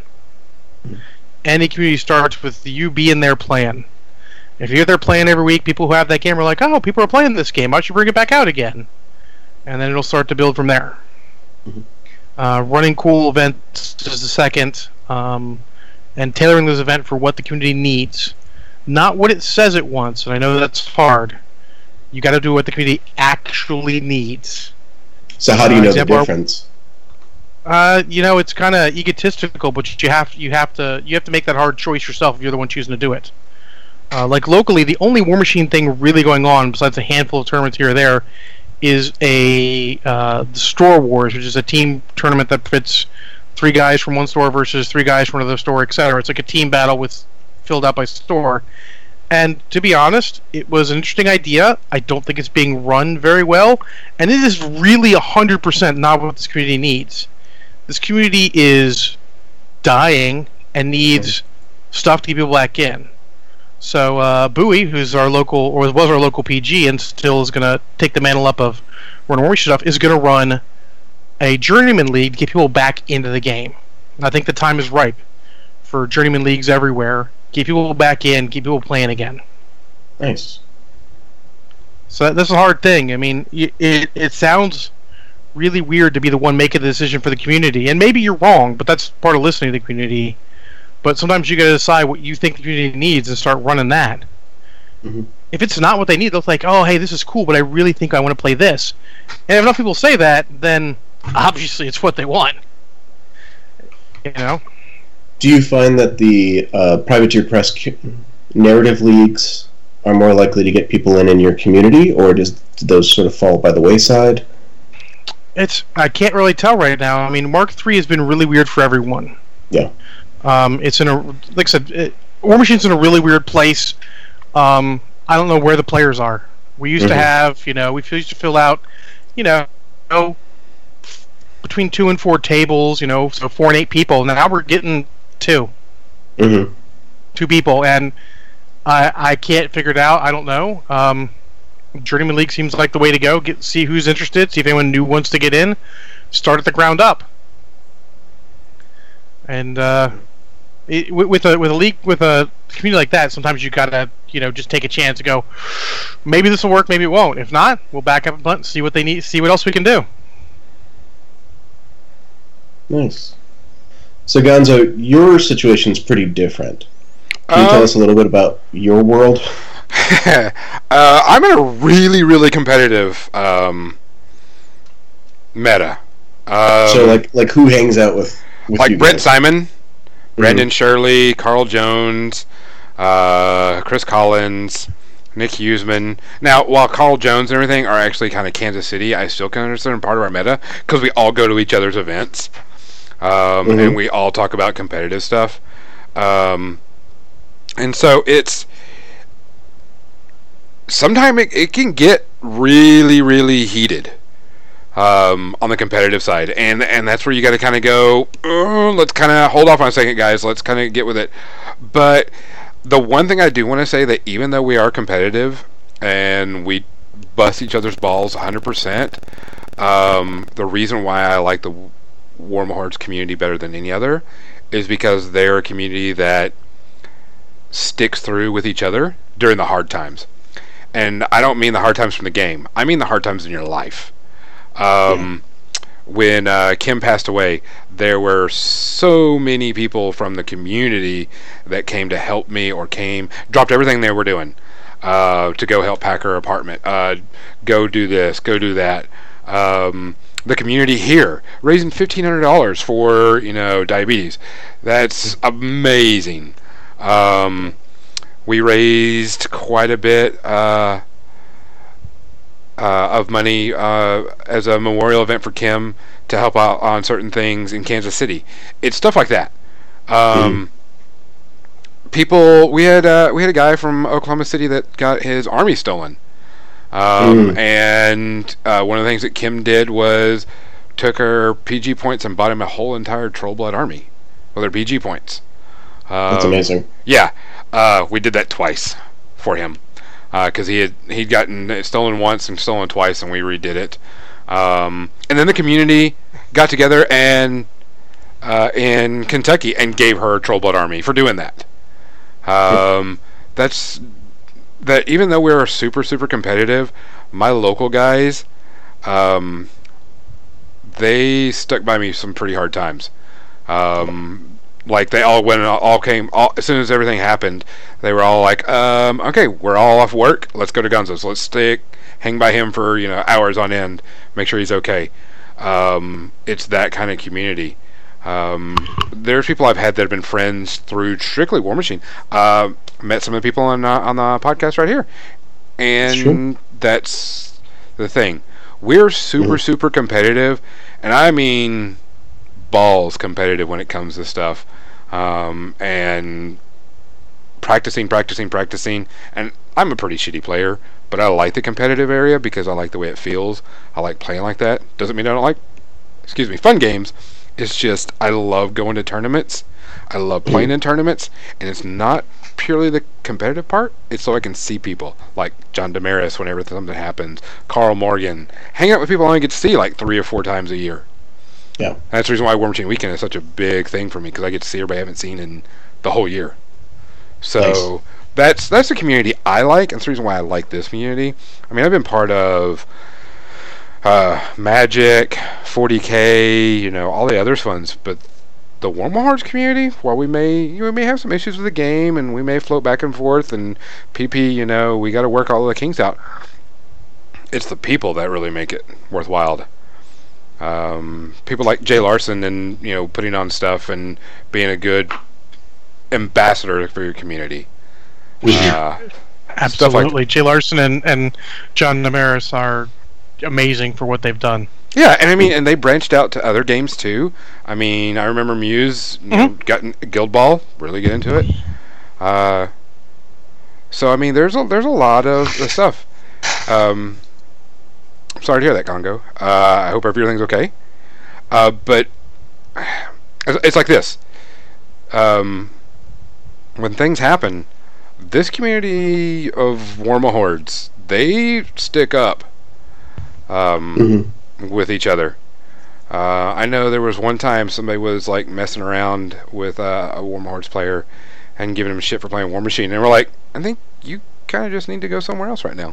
Any community starts with you being there playing. If you're there playing every week, people who have that game are like, oh, people are playing this game. I should bring it back out again. And then it'll start to build from there. Mm-hmm. Uh, running cool events is the second. Um, and tailoring this event for what the community needs. Not what it says it wants, and I know that's hard. You got to do what the community actually needs. So how do you uh, know example, the difference? Uh, you know, it's kind of egotistical, but you have you have to you have to make that hard choice yourself if you're the one choosing to do it. Uh, like locally, the only War Machine thing really going on, besides a handful of tournaments here or there, is a uh, the Store Wars, which is a team tournament that fits three guys from one store versus three guys from another store, et cetera. It's like a team battle with filled out by store. And to be honest, it was an interesting idea. I don't think it's being run very well, and it is really one hundred percent not what this community needs. This community is dying and needs stuff to get people back in. So uh, Bowie, who's our local, or was our local P G, and still is going to take the mantle up of running War Machine stuff, is going to run a Journeyman League to get people back into the game. I think the time is ripe for Journeyman Leagues everywhere. Get people back in, keep people playing again. Nice. So that, that's a hard thing. I mean, it, it it sounds really weird to be the one making the decision for the community, and maybe you're wrong, but that's part of listening to the community. But sometimes you got to decide what you think the community needs and start running that. Mm-hmm. If it's not what they need, they'll think, oh, hey, this is cool, but I really think I want to play this. And if enough people say that, then obviously it's what they want. You know? Do you find that the uh, privateer press narrative leagues are more likely to get people in in your community, or does do those sort of fall by the wayside? It's I can't really tell right now. I mean, Mark three has been really weird for everyone. Yeah. Um, it's in a like I said, it, War Machine's in a really weird place. Um, I don't know where the players are. We used mm-hmm. to have, you know, we used to fill out, you know, between two and four tables, you know, so four and eight people. Now we're getting two, mm-hmm. two people, and I I can't figure it out. I don't know. Um, Journeyman League seems like the way to go. Get see who's interested. See if anyone new wants to get in. Start at the ground up. And uh, it, with a with a league with a community like that, sometimes you gotta you know just take a chance and go. Maybe this will work. Maybe it won't. If not, we'll back up a bunch, see what they need, see what else we can do. Nice. So Gonzo, your situation's pretty different. Can you um, tell us a little bit about your world? uh, I'm in a really, really competitive um, meta. Um, so, like, like who hangs out with, with like you Brent guys? Simon, Mm-hmm. Brandon Shirley, Carl Jones, uh, Chris Collins, Nick Huseman. Now, while Carl Jones and everything are actually kind of Kansas City, I still consider them part of our meta because we all go to each other's events, um, mm-hmm. and we all talk about competitive stuff. Um, and so it's sometimes it, it can get really, really heated um, on the competitive side, and and that's where you got to kind of go. Oh, let's kind of hold off on a second, guys. Let's kind of get with it. But the one thing I do want to say that even though we are competitive and we bust each other's balls one hundred percent, um, the reason why I like the Warm Hearts community better than any other is because they're a community that sticks through with each other during the hard times. And I don't mean the hard times from the game. I mean the hard times in your life. Um, yeah. When uh, Kim passed away, there were so many people from the community that came to help me or came, dropped everything they were doing uh, to go help pack her apartment, uh, go do this, go do that. Um, the community here raising fifteen hundred dollars for, you know, diabetes. That's amazing. Um, we raised quite a bit uh, uh, of money uh, as a memorial event for Kim to help out on certain things in Kansas City. It's stuff like that. Um, mm. People, we had uh, we had a guy from Oklahoma City that got his army stolen. Um, mm. And uh, one of the things that Kim did was took her P G points and bought him a whole entire Troll Blood army with her P G points. Um, That's amazing. Yeah, uh, we did that twice for him because uh, he had he'd gotten it stolen once and stolen twice, and we redid it. Um, and then the community got together and uh, in Kentucky and gave her a Troll Blood army for doing that. Um, that's. That even though we were super super competitive, my local guys, um, they stuck by me some pretty hard times. Um, like they all went, all came all, as soon as everything happened. They were all like, um, "Okay, we're all off work. Let's go to Gonzo's. Let's stay, hang by him for you know hours on end, make sure he's okay." Um, it's that kind of community. Um, there's people I've had that have been friends through strictly War Machine. Uh, met some of the people on uh, on the podcast right here, and that's, that's the thing. We're super mm. super competitive, and I mean balls competitive when it comes to stuff. Um, and practicing, practicing, practicing. And I'm a pretty shitty player, but I like the competitive area because I like the way it feels. I like playing like that. Doesn't mean I don't like, excuse me, fun games. It's just I love going to tournaments. I love playing in tournaments, and it's not purely the competitive part. It's so I can see people like John Damaris whenever something happens, Carl Morgan, hang out with people I only get to see like three or four times a year. Yeah, and that's the reason why War Machine Weekend is such a big thing for me because I get to see everybody I haven't seen in the whole year. So nice. that's that's the community I like, and that's the reason why I like this community. I mean, I've been part of Uh, Magic, forty K, you know, all the other ones, but the War Hearts community, while we may, you know, we may have some issues with the game, and we may float back and forth, and P P, you know, we got to work all the kinks out. It's the people that really make it worthwhile. Um, people like Jay Larson, and you know, putting on stuff and being a good ambassador for your community. Uh, Absolutely, like, Jay Larson and and John Damaris are amazing for what they've done. Yeah, and I mean, and they branched out to other games too. I mean, I remember Muse you mm-hmm. know, got in Guild Ball, really get into it. Uh, so I mean, there's a there's a lot of the stuff. Um, I'm sorry to hear that, Congo. Uh, I hope everything's okay. Uh, but it's, it's like this. Um, when things happen, this community of Warma Hordes, they stick up. Um, mm-hmm. with each other. Uh, I know there was one time somebody was like messing around with uh, a Warma Hordes player and giving him shit for playing War Machine, and we're like, I think you kind of just need to go somewhere else right now.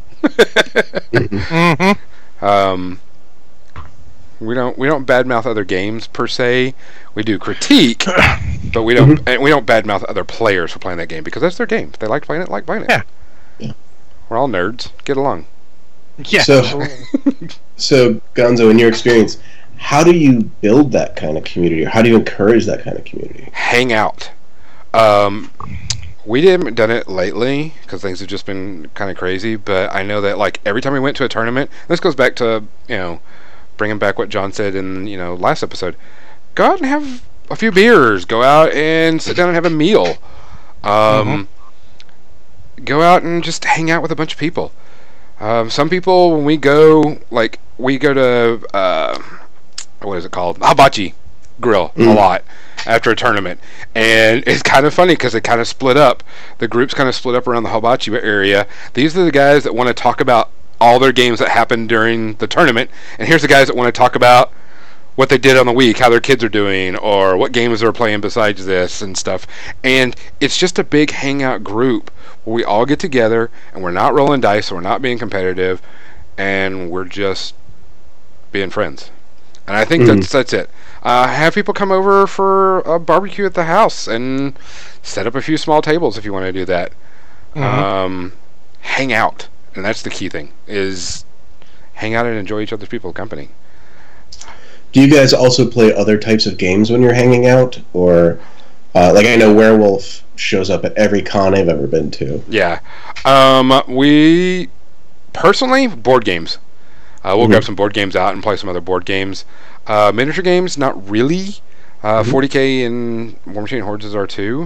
mm-hmm. Um, we don't we don't badmouth other games per se. We do critique, but we don't mm-hmm. and we don't badmouth other players for playing that game because that's their game. If they like playing it, like playing it. Yeah. yeah. We're all nerds. Get along. Yeah. So, so Gonzo, in your experience, how do you build that kind of community, or how do you encourage that kind of community? Hang out. Um, we haven't done it lately because things have just been kind of crazy. But I know that like every time we went to a tournament, this goes back to you know bringing back what John said in you know last episode. Go out and have a few beers. Go out and sit down and have a meal. Um, mm-hmm. Go out and just hang out with a bunch of people. Um, some people, when we go, like, we go to, uh, what is it called? Hibachi Grill mm. a lot after a tournament. And it's kind of funny because they kind of split up. The groups kind of split up around the Hibachi area. These are the guys that want to talk about all their games that happened during the tournament. And here's the guys that want to talk about what they did on the week, how their kids are doing, or what games they're playing besides this and stuff. And it's just a big hangout group where we all get together and we're not rolling dice, so we're not being competitive, and we're just being friends. And I think mm-hmm. that's that's it. Uh, have people come over for a barbecue at the house and set up a few small tables if you want to do that. Mm-hmm. Um, hang out, and that's the key thing, is hang out and enjoy each other's people's company. Do you guys also play other types of games when you're hanging out? Or, uh, like, I know Werewolf shows up at every con I've ever been to. Yeah. Um, we, personally, board games. Uh, we'll mm-hmm. grab some board games out and play some other board games. Uh, miniature games, not really. Uh, mm-hmm. forty K and War Machine Hordes are too.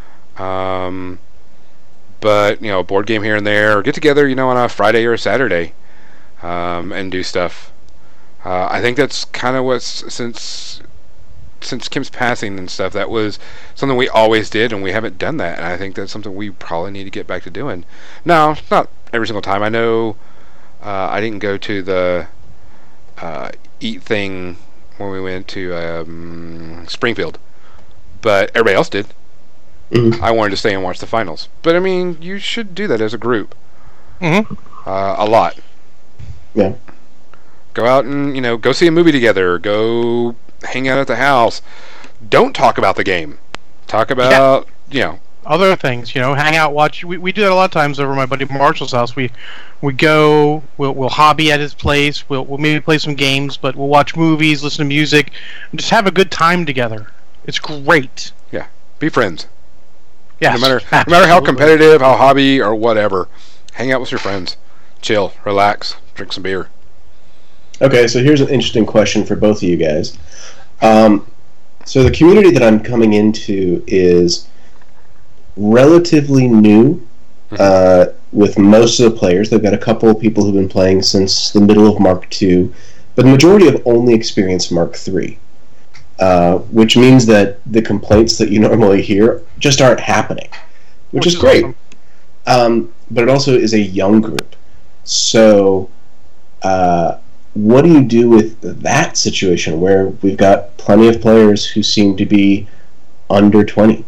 Um, but, you know, a board game here and there. Or get together, you know, on a Friday or a Saturday um, and do stuff. Uh, I think that's kind of what's, since since Kim's passing and stuff, that was something we always did, and we haven't done that. And I think that's something we probably need to get back to doing. Now, not every single time. I know uh, I didn't go to the uh, Eat thing when we went to um, Springfield, but everybody else did. Mm-hmm. I wanted to stay and watch the finals. But, I mean, you should do that as a group. Mm-hmm. Uh, a lot. Yeah. Go out and, you know, go see a movie together. Go hang out at the house. Don't talk about the game. Talk about, yeah. you know. Other things, you know, hang out, watch. We, we do that a lot of times over my buddy Marshall's house. We we go, we'll, we'll hobby at his place. We'll, we'll maybe play some games, but we'll watch movies, listen to music, and just have a good time together. It's great. Yeah. Be friends. Yes, no matter, no matter how competitive, how hobby, or whatever. Hang out with your friends. Chill. Relax. Drink some beer. Okay, so here's an interesting question for both of you guys. Um, so the community that I'm coming into is relatively new uh, with most of the players. They've got a couple of people who've been playing since the middle of Mark two, but the majority have only experienced Mark three, uh, which means that the complaints that you normally hear just aren't happening, which, which is, is great. Awesome. Um, but it also is a young group. So... Uh, what do you do with that situation where we've got plenty of players who seem to be under twenty?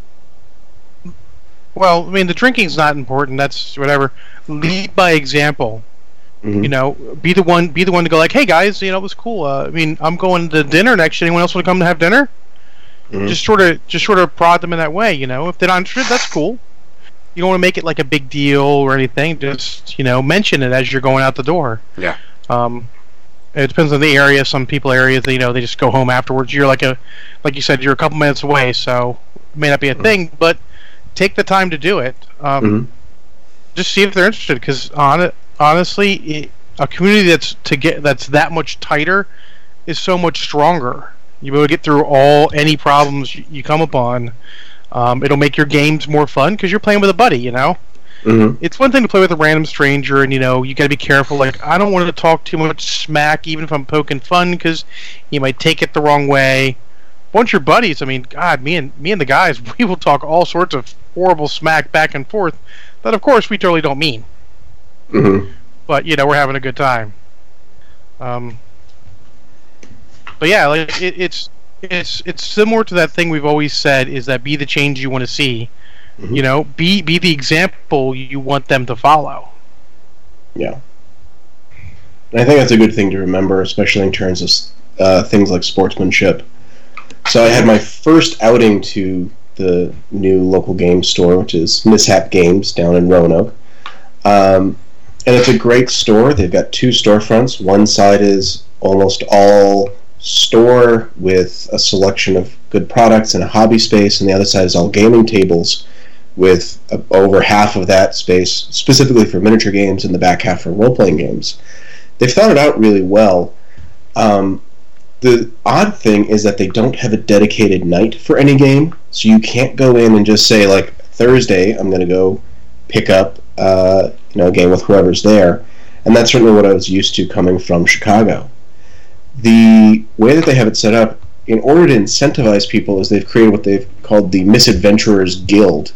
Well, I mean, the drinking's not important. That's whatever. Lead by example. Mm-hmm. You know, be the one. Be the one to go like, "Hey guys, you know, it was cool. Uh, I mean, I'm going to dinner next. Anyone else want to come to have dinner?" Mm-hmm. Just sort of, just sort of prod them in that way. You know, if they're not interested, that's cool. You don't want to make it like a big deal or anything. Just, you know, mention it as you're going out the door. Yeah. Um, it depends on the area. Some people areas, you know, they just go home afterwards. You're like a, like you said, you're a couple minutes away, so it may not be a mm-hmm. thing, but take the time to do it. Um, mm-hmm. Just see if they're interested, because on, honestly, it, a community that's to get that's that much tighter is so much stronger. You'll be able to get through all any problems you, you come upon. Um, it'll make your games more fun because you're playing with a buddy, you know. Mm-hmm. It's one thing to play with a random stranger, and you know you got to be careful. Like, I don't want to talk too much smack, even if I'm poking fun, because you might take it the wrong way. Once you're buddies, I mean, God, me and me and the guys, we will talk all sorts of horrible smack back and forth that, of course, we totally don't mean. Mm-hmm. But you know, we're having a good time. Um, but yeah, like it, it's it's it's similar to that thing we've always said: is that be the change you want to see. Mm-hmm. You know, be be the example you want them to follow. Yeah, and I think that's a good thing to remember, especially in terms of uh, things like sportsmanship. So I had my first outing to the new local game store, which is Mishap Games down in Roanoke. Um, and it's a great store. They've got two storefronts. One side is almost all store with a selection of good products and a hobby space, and the other side is all gaming tables with uh, over half of that space specifically for miniature games and the back half for role-playing games. They've thought it out really well. Um, the odd thing is that they don't have a dedicated night for any game, so you can't go in and just say, like, Thursday I'm going to go pick up uh, you know, a game with whoever's there. And that's certainly what I was used to coming from Chicago. The way that they have it set up, in order to incentivize people, is they've created what they've called the Misadventurers Guild.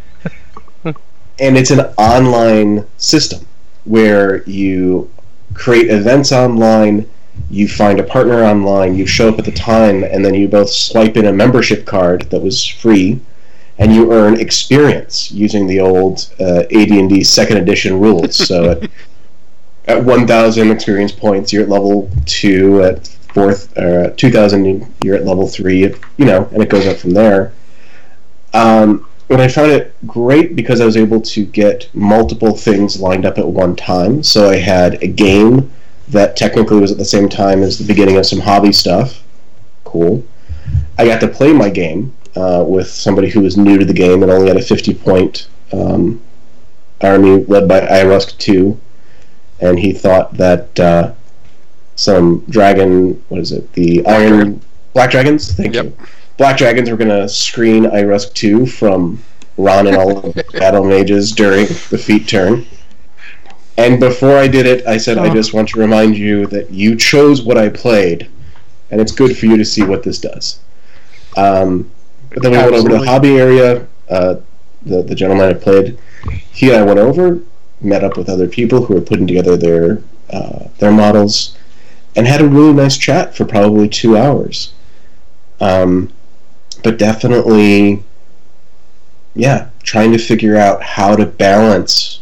And it's an online system where you create events online, you find a partner online, you show up at the time, and then you both swipe in a membership card that was free, and you earn experience using the old uh, A D and D second edition rules. So at, at one thousand experience points, you're at level two. At fourth, or at two thousand, you're at level three. You know, and it goes up from there. Um, and I found it great because I was able to get multiple things lined up at one time. So I had a game that technically was at the same time as the beginning of some hobby stuff. Cool. I got to play my game uh, with somebody who was new to the game and only had a fifty-point um, army led by Irusk two, and he thought that uh, some dragon, what is it, the Iron... Black Dragons? Thank yep. you. Black Dragons were going to screen Irusk two from Ron and all of the battle mages during the feat turn. And before I did it, I said, oh. I just want to remind you that you chose what I played, and it's good for you to see what this does. Um, but then we Absolutely. went over to the hobby area. Uh, the, the gentleman I played, he and I went over, met up with other people who were putting together their uh, their models, and had a really nice chat for probably two hours. Um, but definitely, yeah, trying to figure out how to balance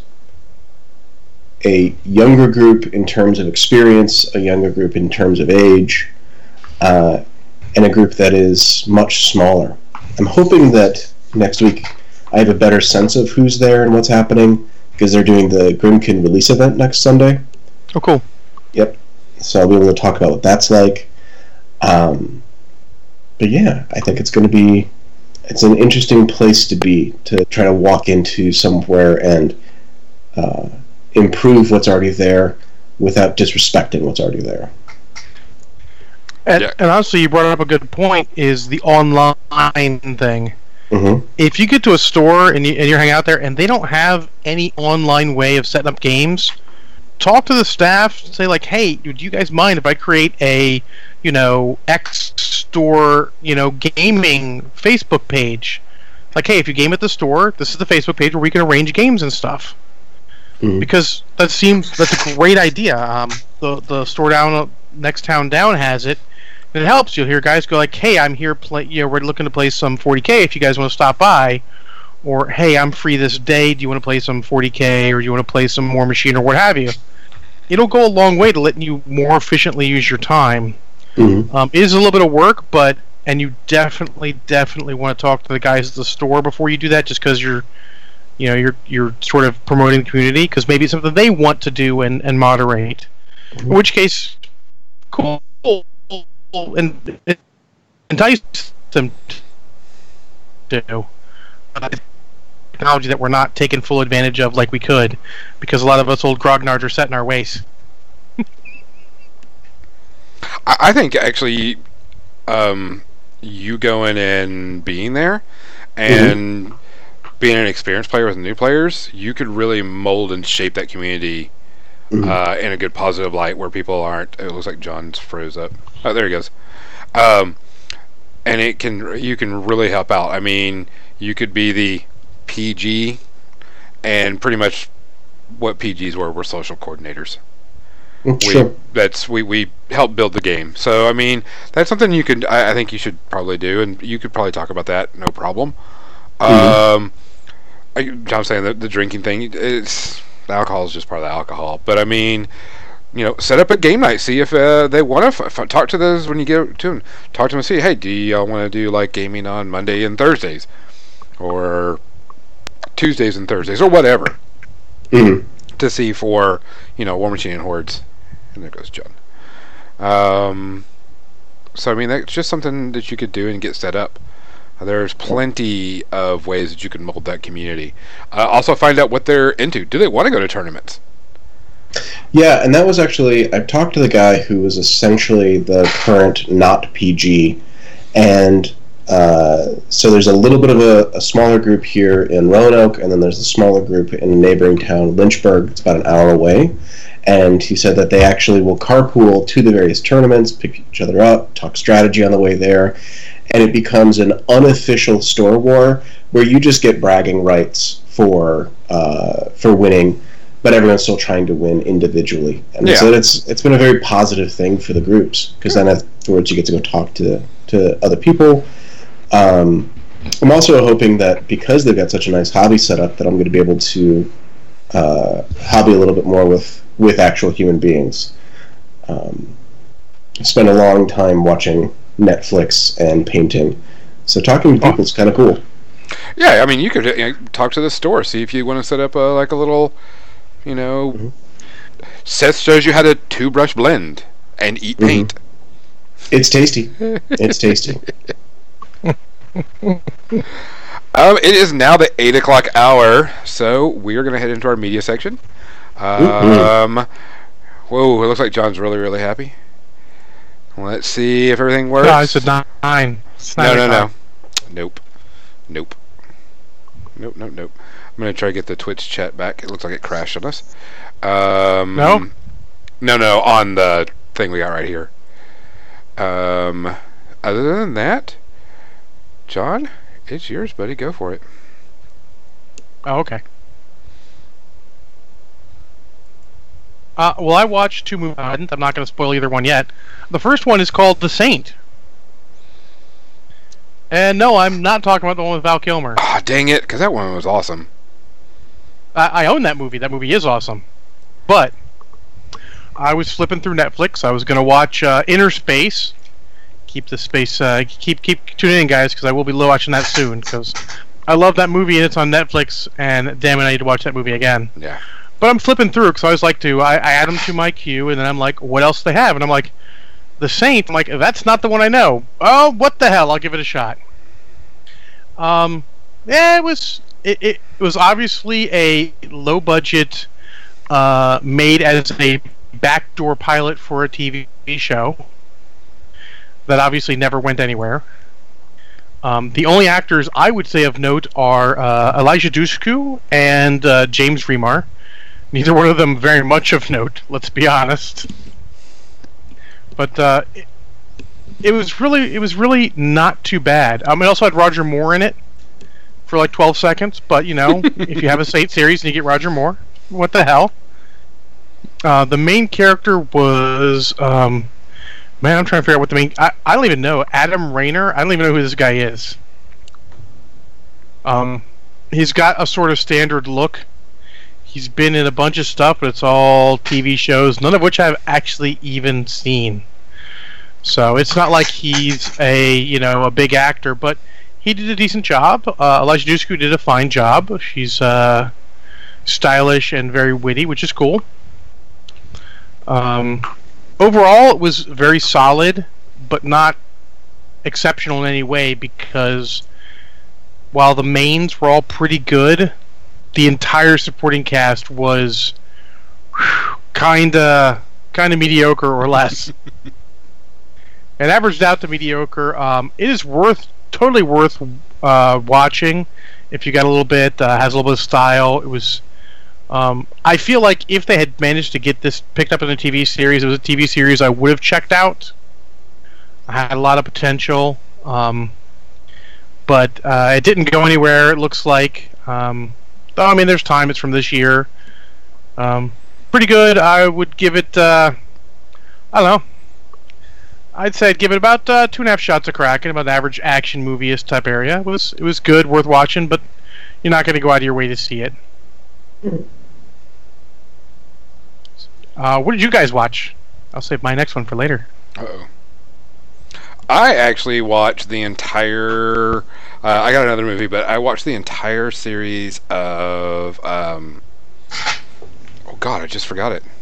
a younger group in terms of experience, a younger group in terms of age, uh, and a group that is much smaller. I'm hoping that next week I have a better sense of who's there and what's happening, because they're doing the Grimkin release event next Sunday. Oh, cool. Yep. So I'll be able to talk about what that's like. Um, but yeah, I think it's going to be, it's an interesting place to be, to try to walk into somewhere and uh, improve what's already there without disrespecting what's already there. And, yeah. and honestly, you brought up a good point, is the online thing. Mm-hmm. If you get to a store and, you, and you're hanging out there and they don't have any online way of setting up games, talk to the staff, say like, hey, do you guys mind if I create a, you know, X store, you know, gaming Facebook page? Like, hey, if you game at the store, this is the Facebook page where we can arrange games and stuff. Mm-hmm. Because that seems, that's a great idea. Um, the the store down, next town down has it. And it helps. You'll hear guys go like, hey, I'm here, play, you know, we're looking to play some forty K if you guys want to stop by. Or, hey, I'm free this day, do you want to play some forty K, or do you want to play some War Machine, or what have you? It'll go a long way to letting you more efficiently use your time. Mm-hmm. Um, it is a little bit of work, but, and you definitely, definitely want to talk to the guys at the store before you do that, just because you're, you know, you're you're sort of promoting the community, because maybe it's something they want to do and, and moderate. Mm-hmm. In which case, cool, and, and entice them to do uh, technology that we're not taking full advantage of like we could, because a lot of us old grognards are set in our ways. I think actually, um, you going and being there, and mm-hmm. being an experienced player with new players, you could really mold and shape that community mm-hmm. uh, in a good positive light, where people aren't. It looks like John's froze up. Oh, there he goes. Um, and it can you can really help out. I mean, you could be the P G, and pretty much what P Gs were were social coordinators. Sure. We that's we, we help build the game. So I mean, that's something you could I, I think you should probably do, and you could probably talk about that, no problem. Mm-hmm. Um, I, John's saying that the drinking thing, it's the alcohol is just part of the alcohol. But I mean, you know, set up a game night. See if uh, they want to f- f- talk to those when you get to them. Talk to them and see, hey, do y'all want to do like gaming on Monday and Thursdays, or Tuesdays and Thursdays, or whatever, mm-hmm. to see for, you know, War Machine and Hordes. And there goes John. Um, so I mean, that's just something that you could do and get set up. There's plenty of ways that you can mold that community. Uh, also, find out what they're into. Do they want to go to tournaments? Yeah, and that was actually, I've talked to the guy who was essentially the current not P G, and uh, so there's a little bit of a, a smaller group here in Roanoke, and then there's a smaller group in a neighboring town, Lynchburg. It's about an hour away, and he said that they actually will carpool to the various tournaments, pick each other up, talk strategy on the way there, and it becomes an unofficial store war where you just get bragging rights for uh, for winning. but everyone's still trying to win individually. And Yeah. so it's it's been a very positive thing for the groups, because then afterwards you get to go talk to to other people. Um, I'm also hoping that because they've got such a nice hobby set up, that I'm going to be able to uh, hobby a little bit more with, with actual human beings. Um, I spent a long time watching Netflix and painting, so talking to people is kind of cool. Yeah, I mean, you could, you know, talk to the store, see if you want to set up a, like a little, you know, Mhm. Seth shows you how to two brush blend and eat Mhm. paint. It's tasty. It's tasty. Um, it is now the eight o'clock hour, so we are going to head into our media section. Um, whoa, it looks like John's really, really happy. Let's see if everything works. No, it's a nine. It's No, nine no, no. o'clock. Nope. Nope. Nope, nope, nope. I'm going to try to get the Twitch chat back. It looks like it crashed on us. Um, No? No, no, on the thing we got right here. Um, other than that, John, it's yours, buddy. Go for it. Oh, okay. Uh, well, I watched two movies. I'm not going to spoil either one yet. The first one is called The Saint. And no, I'm not talking about the one with Val Kilmer. Ah, dang it, because that one was awesome. I, I own that movie. That movie is awesome. But I was flipping through Netflix. I was going to watch uh, Inner Space. Keep the space. Uh, keep keep tuning in, guys, because I will be watching that soon. Because I love that movie and it's on Netflix. And damn it, I need to watch that movie again. Yeah. But I'm flipping through because I always like to. I, I add them to my queue, and then I'm like, what else do they have? And I'm like, The Saint. I'm like, that's not the one I know. Oh, what the hell? I'll give it a shot. Um, yeah, it was. It, it, it was obviously a low budget, uh, made as a backdoor pilot for a T V show that obviously never went anywhere. Um, the only actors I would say of note are uh, Elijah Dushku and uh, James Remar. Neither one of them very much of note, let's be honest. But uh, it, it was really, it was really not too bad. Um, it also had Roger Moore in it for like twelve seconds. But you know, if you have a Saint series and you get Roger Moore, what the hell? Uh, the main character was, um, man, I'm trying to figure out what the main. I, I don't even know. Adam Rayner. I don't even know who this guy is. Um, he's got a sort of standard look. He's been in a bunch of stuff, but it's all T V shows, none of which I've actually even seen. So it's not like he's a you know a big actor, but he did a decent job. Uh, Elijah Dushku did a fine job. She's uh, stylish and very witty, which is cool. Um, overall, it was very solid, but not exceptional in any way, because while the mains were all pretty good, the entire supporting cast was kinda kinda mediocre or less. It averaged out to mediocre. Um, it is worth totally worth uh, watching if you got a little bit uh, has a little bit of style. It was. Um, I feel like if they had managed to get this picked up in a T V series, it was a T V series I would have checked out. I had a lot of potential, um, but uh, it didn't go anywhere. It looks like. Um, though I mean, there's time. It's from this year. Um, pretty good. I would give it. Uh, I don't know. I'd say I'd give it about uh, two and a half shots of crack in about an average action movie-ish type area. It was it was good, worth watching, but you're not going to go out of your way to see it. Uh, what did you guys watch? I'll save my next one for later. Uh-oh. I actually watched the entire... Uh, I got another movie, but I watched the entire series of... Um, oh, God, I just forgot it.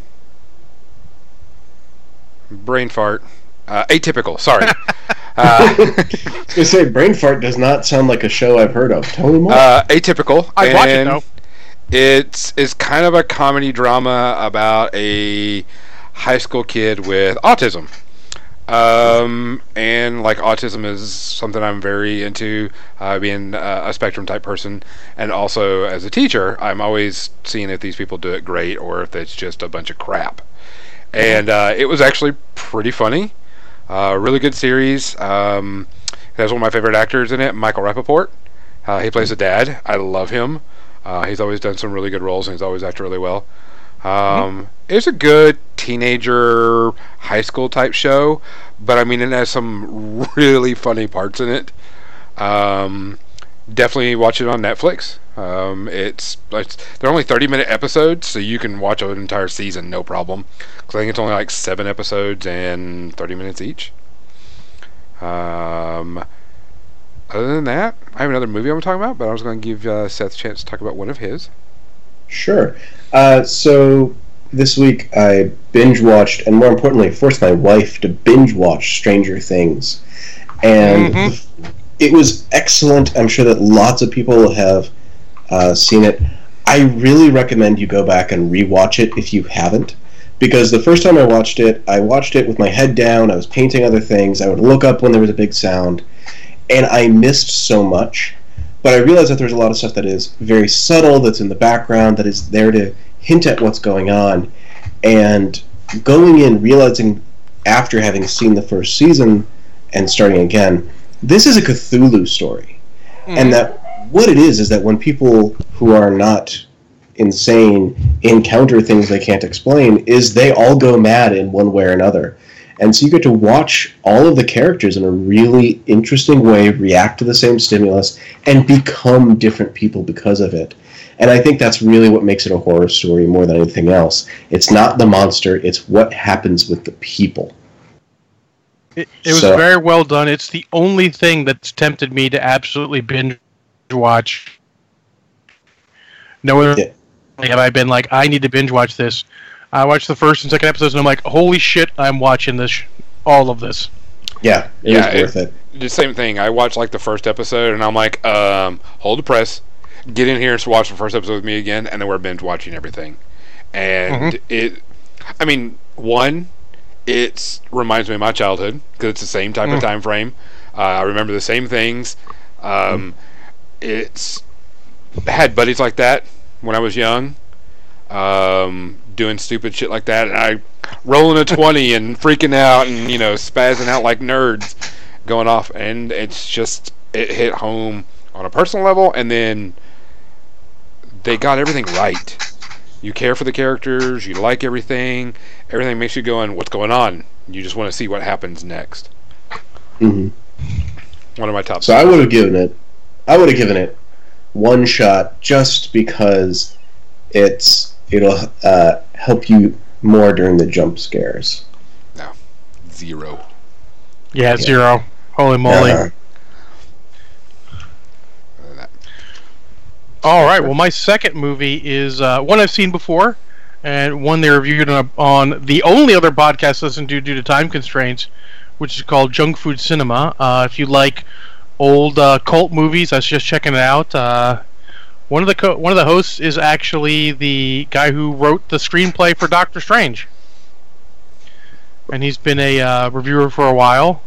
Brain fart. Uh, Atypical, sorry. uh, I was going to say, Brain Fart does not sound like a show I've heard of. Tell me more. uh, Atypical. I watched it, and though. It's, it's kind of a comedy drama about a high school kid with autism. Um, and like autism is something I'm very into, uh, being uh, a spectrum type person, and also as a teacher, I'm always seeing if these people do it great or if it's just a bunch of crap. And uh, it was actually pretty funny. Uh, really good series. Um, it has one of my favorite actors in it, Michael Rappaport. Uh, he plays a dad. I love him. Uh, he's always done some really good roles, and he's always acted really well. Um, Mm-hmm. It's a good teenager high school type show, but I mean, it has some really funny parts in it. Um, definitely watch it on Netflix. Um, it's, it's they're only thirty minute episodes, so you can watch an entire season no problem. Because I think it's only like seven episodes and thirty minutes each. Um, other than that, I have another movie I'm talking about, but I was going to give uh, Seth a chance to talk about one of his. Sure. Uh, so this week I binge watched, and more importantly, forced my wife to binge watch Stranger Things, and Mm-hmm. it was excellent. I'm sure that lots of people have uh, seen it. I really recommend you go back and rewatch it if you haven't, because the first time I watched it, I watched it with my head down. I was painting other things. I would look up when there was a big sound, and I missed so much. But I realized that there's a lot of stuff that is very subtle, that's in the background, that is there to hint at what's going on. And going in, realizing after having seen the first season and starting again, this is a Cthulhu story. Mm-hmm. And that what it is is that when people who are not insane encounter things they can't explain, is they all go mad in one way or another. And so you get to watch all of the characters in a really interesting way react to the same stimulus and become different people because of it. And I think that's really what makes it a horror story more than anything else. It's not the monster, it's what happens with the people. It, it was So- very well done. It's the only thing that's tempted me to absolutely binge watch. No other Yeah. have I been like, I need to binge watch this. I watched the first and second episodes, and I'm like, holy shit, I'm watching this, sh- all of this. Yeah, it Yeah, was worth it. The same thing. I watched like the first episode, and I'm like, um, hold the press, get in here and watch the first episode with me again, and then we're binge watching everything. And Mhm. it, I mean, one, it reminds me of my childhood because it's the same type Mm. of time frame. Uh, I remember the same things. Um, It's I had buddies like that when I was young, um, doing stupid shit like that, and I rolling a twenty and freaking out and you know spazzing out like nerds, going off, and it's just it hit home on a personal level, and then they got everything right. You care for the characters, you like everything, everything makes you going, what's going on? You just want to see what happens next. hmm One of my top. So I would have given it, I would have given it one shot just because it's it'll uh, help you more during the jump scares. Zero. Yeah, zero. Holy moly. Uh-huh. Other than that. All right. Well, my second movie is uh, one I've seen before, and one they reviewed on, on the only other podcast I listen to due to time constraints, which is called Junk Food Cinema. Uh, if you like old uh, cult movies, I was just checking it out. Uh, one of the co- one of the hosts is actually the guy who wrote the screenplay for Doctor Strange, and he's been a uh, reviewer for a while.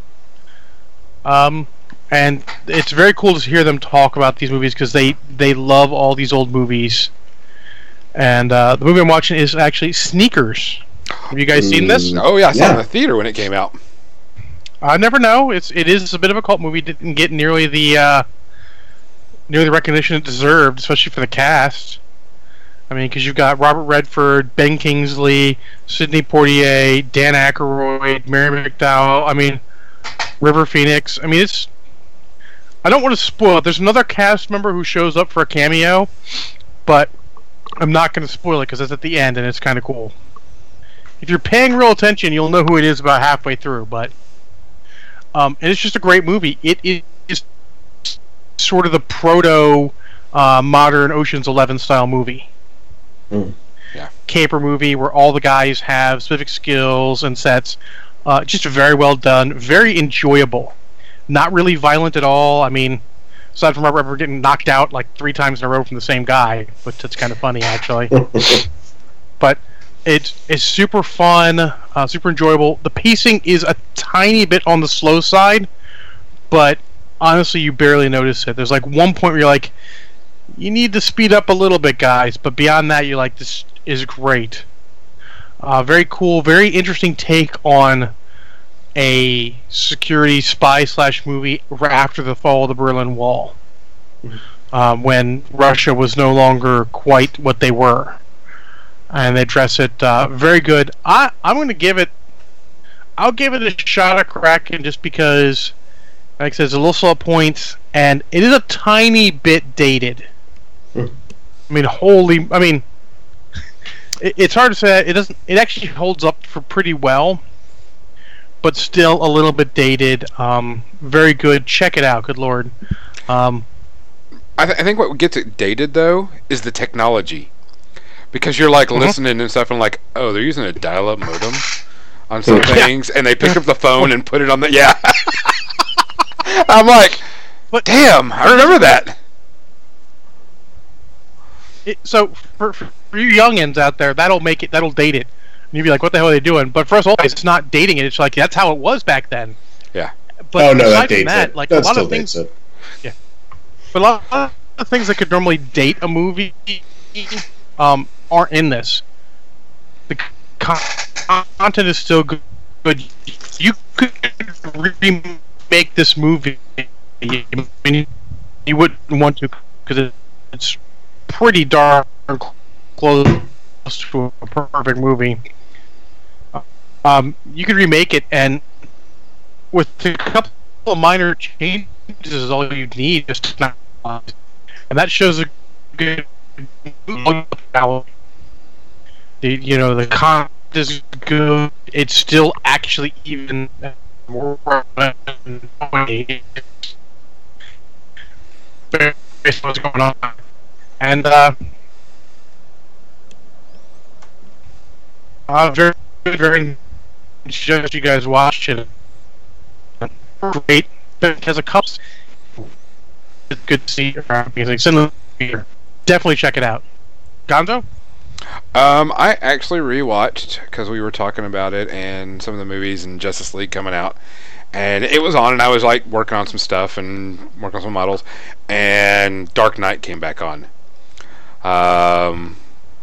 Um, and it's very cool to hear them talk about these movies because they, they love all these old movies. And uh, the movie I'm watching is actually Sneakers. Have you guys seen this? Mm. Oh yeah, I saw it in Yeah. the theater when it came out. I never know. It's it is a bit of a cult movie. Didn't get nearly the uh, nearly the recognition it deserved, especially for the cast. I mean, because you've got Robert Redford, Ben Kingsley, Sidney Poitier, Dan Aykroyd, Mary McDowell. I mean, River Phoenix. I mean, it's. I don't want to spoil it. There's another cast member who shows up for a cameo, but I'm not going to spoil it because it's at the end and it's kind of cool. If you're paying real attention, you'll know who it is about halfway through. But um, and it's just a great movie. It is sort of the proto uh, modern Ocean's Eleven style movie. Mm. Yeah. Caper movie where all the guys have specific skills and sets. Uh, just very well done, very enjoyable. Not really violent at all. I mean, aside from Robert Redford getting knocked out like three times in a row from the same guy, which that's kind of funny actually. But it's it's super fun, uh, super enjoyable. The pacing is a tiny bit on the slow side, but honestly, you barely notice it. There's like one point where you're like, you need to speed up a little bit, guys. But beyond that, you're like, this is great. Uh, very cool, very interesting take on a security spy slash movie right after the fall of the Berlin Wall. um, when Russia was no longer quite what they were, and they address it uh, very good. I I'm going to give it. I'll give it a shot at Kraken just because, like I said, it's a little slow at points, and it is a tiny bit dated. Hmm. I mean, holy! I mean, it, it's hard to say. It doesn't. It actually holds up for pretty well, but still a little bit dated. Um, very good. Check it out. Good lord. Um, I, th- I think what gets it dated though is the technology, because you're like Mhm. listening and stuff, and like, oh, they're using a dial-up modem on some Yeah. things, and they picked up the phone and put it on the yeah. I'm like, But- damn, I remember that. it, so for, for you youngins out there, that'll make it. That'll date it. And you'd be like, "What the hell are they doing?" But for us old guys, it's not dating it. It's like that's how it was back then. Yeah. But oh no, aside that from dates that, it. like that a lot still of things, dates it. but a lot of things that could normally date a movie um, aren't in this. The con- content is still good. Good. You could remake this movie. I mean, you wouldn't want to because it's pretty darn close to a perfect movie. Um, you could remake it, and with a couple of minor changes, is all you need. Just not, and that shows a good. The you know the content is good. It's still actually even more. What's going on? And uh, uh very, very suggest you guys watch it. Great, it has a cups. Good to see. Definitely check it out. Gonzo? Um, I actually rewatched because we were talking about it and some of the movies and Justice League coming out, and it was on, and I was like working on some stuff and working on some models, and Dark Knight came back on. Um,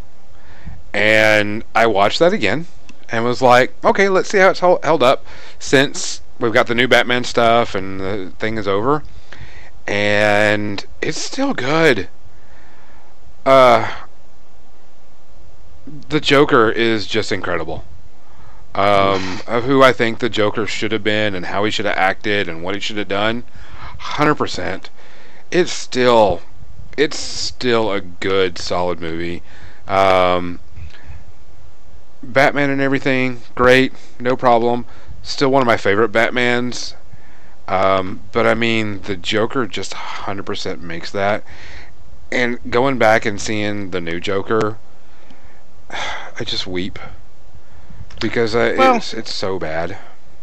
and I watched that again and was like, okay, let's see how it's held held up since we've got the new Batman stuff and the thing is over, and it's still good. Uh. The Joker is just incredible. Um, of who I think the Joker should have been and how he should have acted and what he should have done, one hundred percent. It's still, it's still a good, solid movie. Um, Batman and everything, great, no problem. Still one of my favorite Batmans. Um, but I mean, the Joker just one hundred percent makes that. And going back and seeing the new Joker, I just weep because I, Well- it's it's so bad.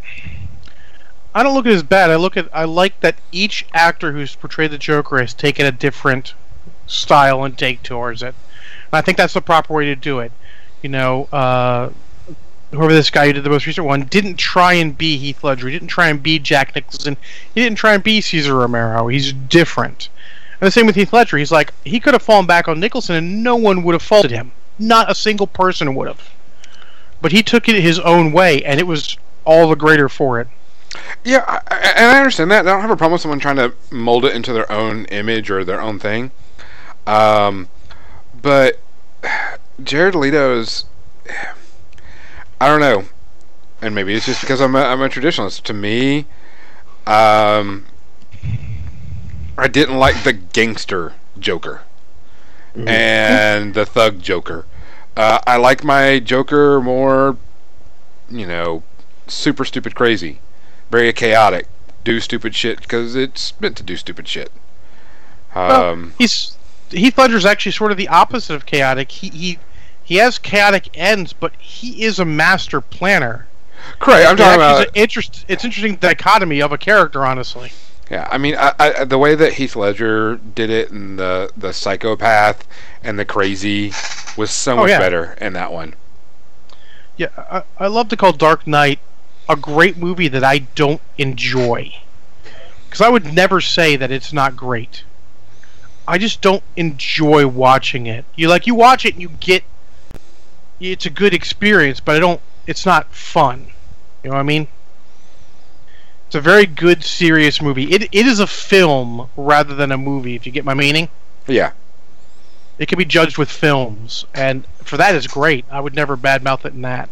I don't look at it as bad. I look at I like that each actor who's portrayed the Joker has taken a different style and take towards it. And I think that's the proper way to do it. You know, uh, whoever this guy who did the most recent one didn't try and be Heath Ledger. He didn't try and be Jack Nicholson. He didn't try and be Cesar Romero. He's different. And the same with Heath Ledger. He's like, he could have fallen back on Nicholson and no one would have faulted him. Not a single person would have. But he took it his own way, and it was all the greater for it. Yeah, I, I, and I understand that. I don't have a problem with someone trying to mold it into their own image or their own thing. Um, but Jared Leto's, I don't know, and maybe it's just because I'm a, I'm a traditionalist. To me, um, I didn't like the gangster Joker Mhm. and the thug Joker. Uh, I like my Joker more, you know, super stupid crazy, very chaotic, do stupid shit because it's meant to do stupid shit. Um, Well, he's Heath Ledger's actually sort of the opposite of chaotic. He he he has chaotic ends, but he is a master planner. correct. I'm It talking actually is about. an interest. It's interesting dichotomy of a character, honestly. Yeah, I mean, I, I, the way that Heath Ledger did it, and the the psychopath and the crazy, was so Oh, much yeah. better in that one. Yeah, I, I love to call Dark Knight a great movie that I don't enjoy, because I would never say that it's not great. I just don't enjoy watching it. You like you watch it and you get it's a good experience, but I don't. It's not fun. You know what I mean? It's a very good, serious movie. It it is a film rather than a movie. If you get my meaning. Yeah. It can be judged with films, and for that is great. I would never badmouth it in that.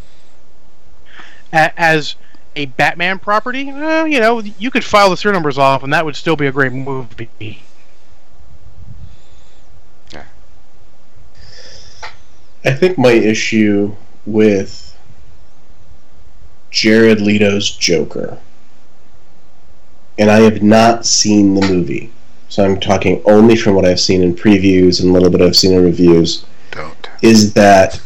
A- as a Batman property, uh, you know, you could file the serial numbers off, and that would still be a great movie. Yeah. I think my issue with Jared Leto's Joker, and I have not seen the movie, so I'm talking only from what I've seen in previews and a little bit I've seen in reviews, Don't. is that...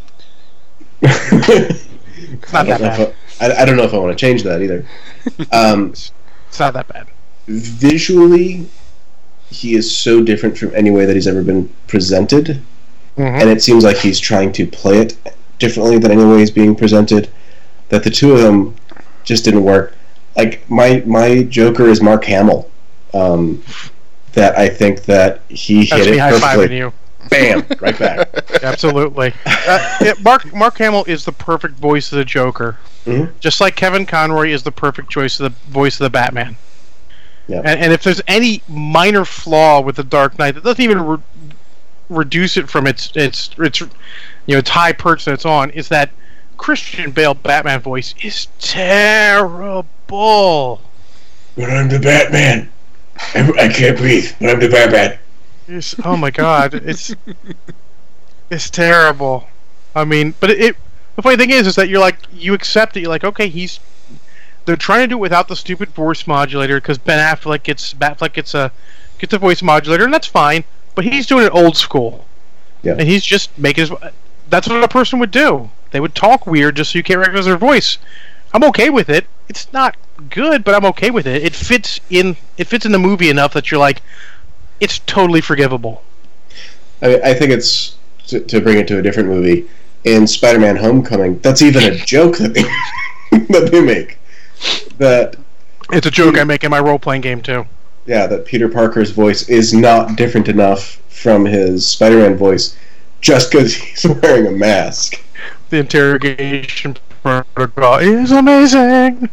It's not that bad. I, I don't know if I want to change that either. Um, It's not that bad. visually, he is so different from any way that he's ever been presented, Mm-hmm. and it seems like he's trying to play it differently than any way he's being presented, that the two of them just didn't work. Like, my, my Joker is Mark Hamill. Um, that I think that he That's hit me it high-fiving perfectly. you. Bam! Right back. Absolutely. Uh, yeah, Mark Mark Hamill is the perfect voice of the Joker. Mhm. Just like Kevin Conroy is the perfect choice of the voice of the Batman. Yeah. And, and if there's any minor flaw with the Dark Knight that doesn't even re- reduce it from its its its you know its high perch that it's on, is that Christian Bale Batman voice is terrible. But I'm the Batman. I can't breathe, but I'm the Batman. It's, oh my god, it's it's terrible. I mean, but it, it. The funny thing is, is that you're like you accept it. You're like, okay, he's. They're trying to do it without the stupid voice modulator because Ben Affleck gets Batfleck gets a gets a voice modulator, and that's fine. But he's doing it old school, Yeah. and he's just making his. That's what a person would do. They would talk weird just so you can't recognize their voice. I'm okay with it. It's not good, but I'm okay with it. It fits in. It fits in the movie enough that you're like, it's totally forgivable. I, I think it's, to, to bring it to a different movie, in Spider-Man Homecoming, that's even a joke that they, that they make. That, It's a joke I make in my role-playing game too. yeah, that Peter Parker's voice is not different enough from his Spider-Man voice just because he's wearing a mask. The interrogation protocol is amazing.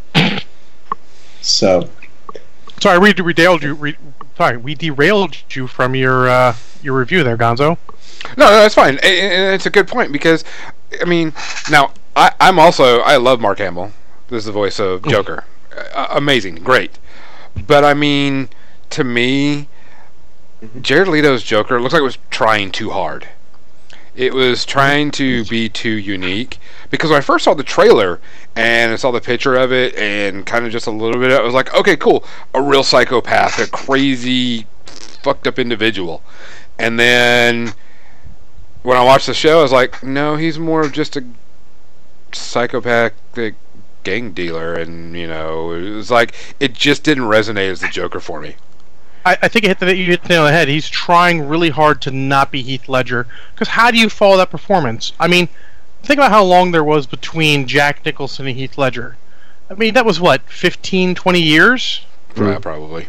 So, Sorry, we derailed you. Re, sorry, we derailed you from your uh, your review there, Gonzo. No, no, that's fine. And and it's a good point because, I mean, now, I, I'm also, I love Mark Hamill. This is the voice of Joker. Uh, amazing, great. But, I mean, to me, Jared Leto's Joker looks like it was trying too hard. It was trying to be too unique. Because when I first saw the trailer and I saw the picture of it and kind of just a little bit, I was like, okay, cool. A real psychopath, a crazy, fucked up individual. And then when I watched the show, I was like, no, he's more of just a psychopathic gang dealer. And, you know, it was like, it just didn't resonate as the Joker for me. I, I think it hit the, you hit the nail on the head. He's trying really hard to not be Heath Ledger. Because how do you follow that performance? I mean, think about how long there was between Jack Nicholson and Heath Ledger. I mean, that was what, fifteen, twenty years? Yeah, probably.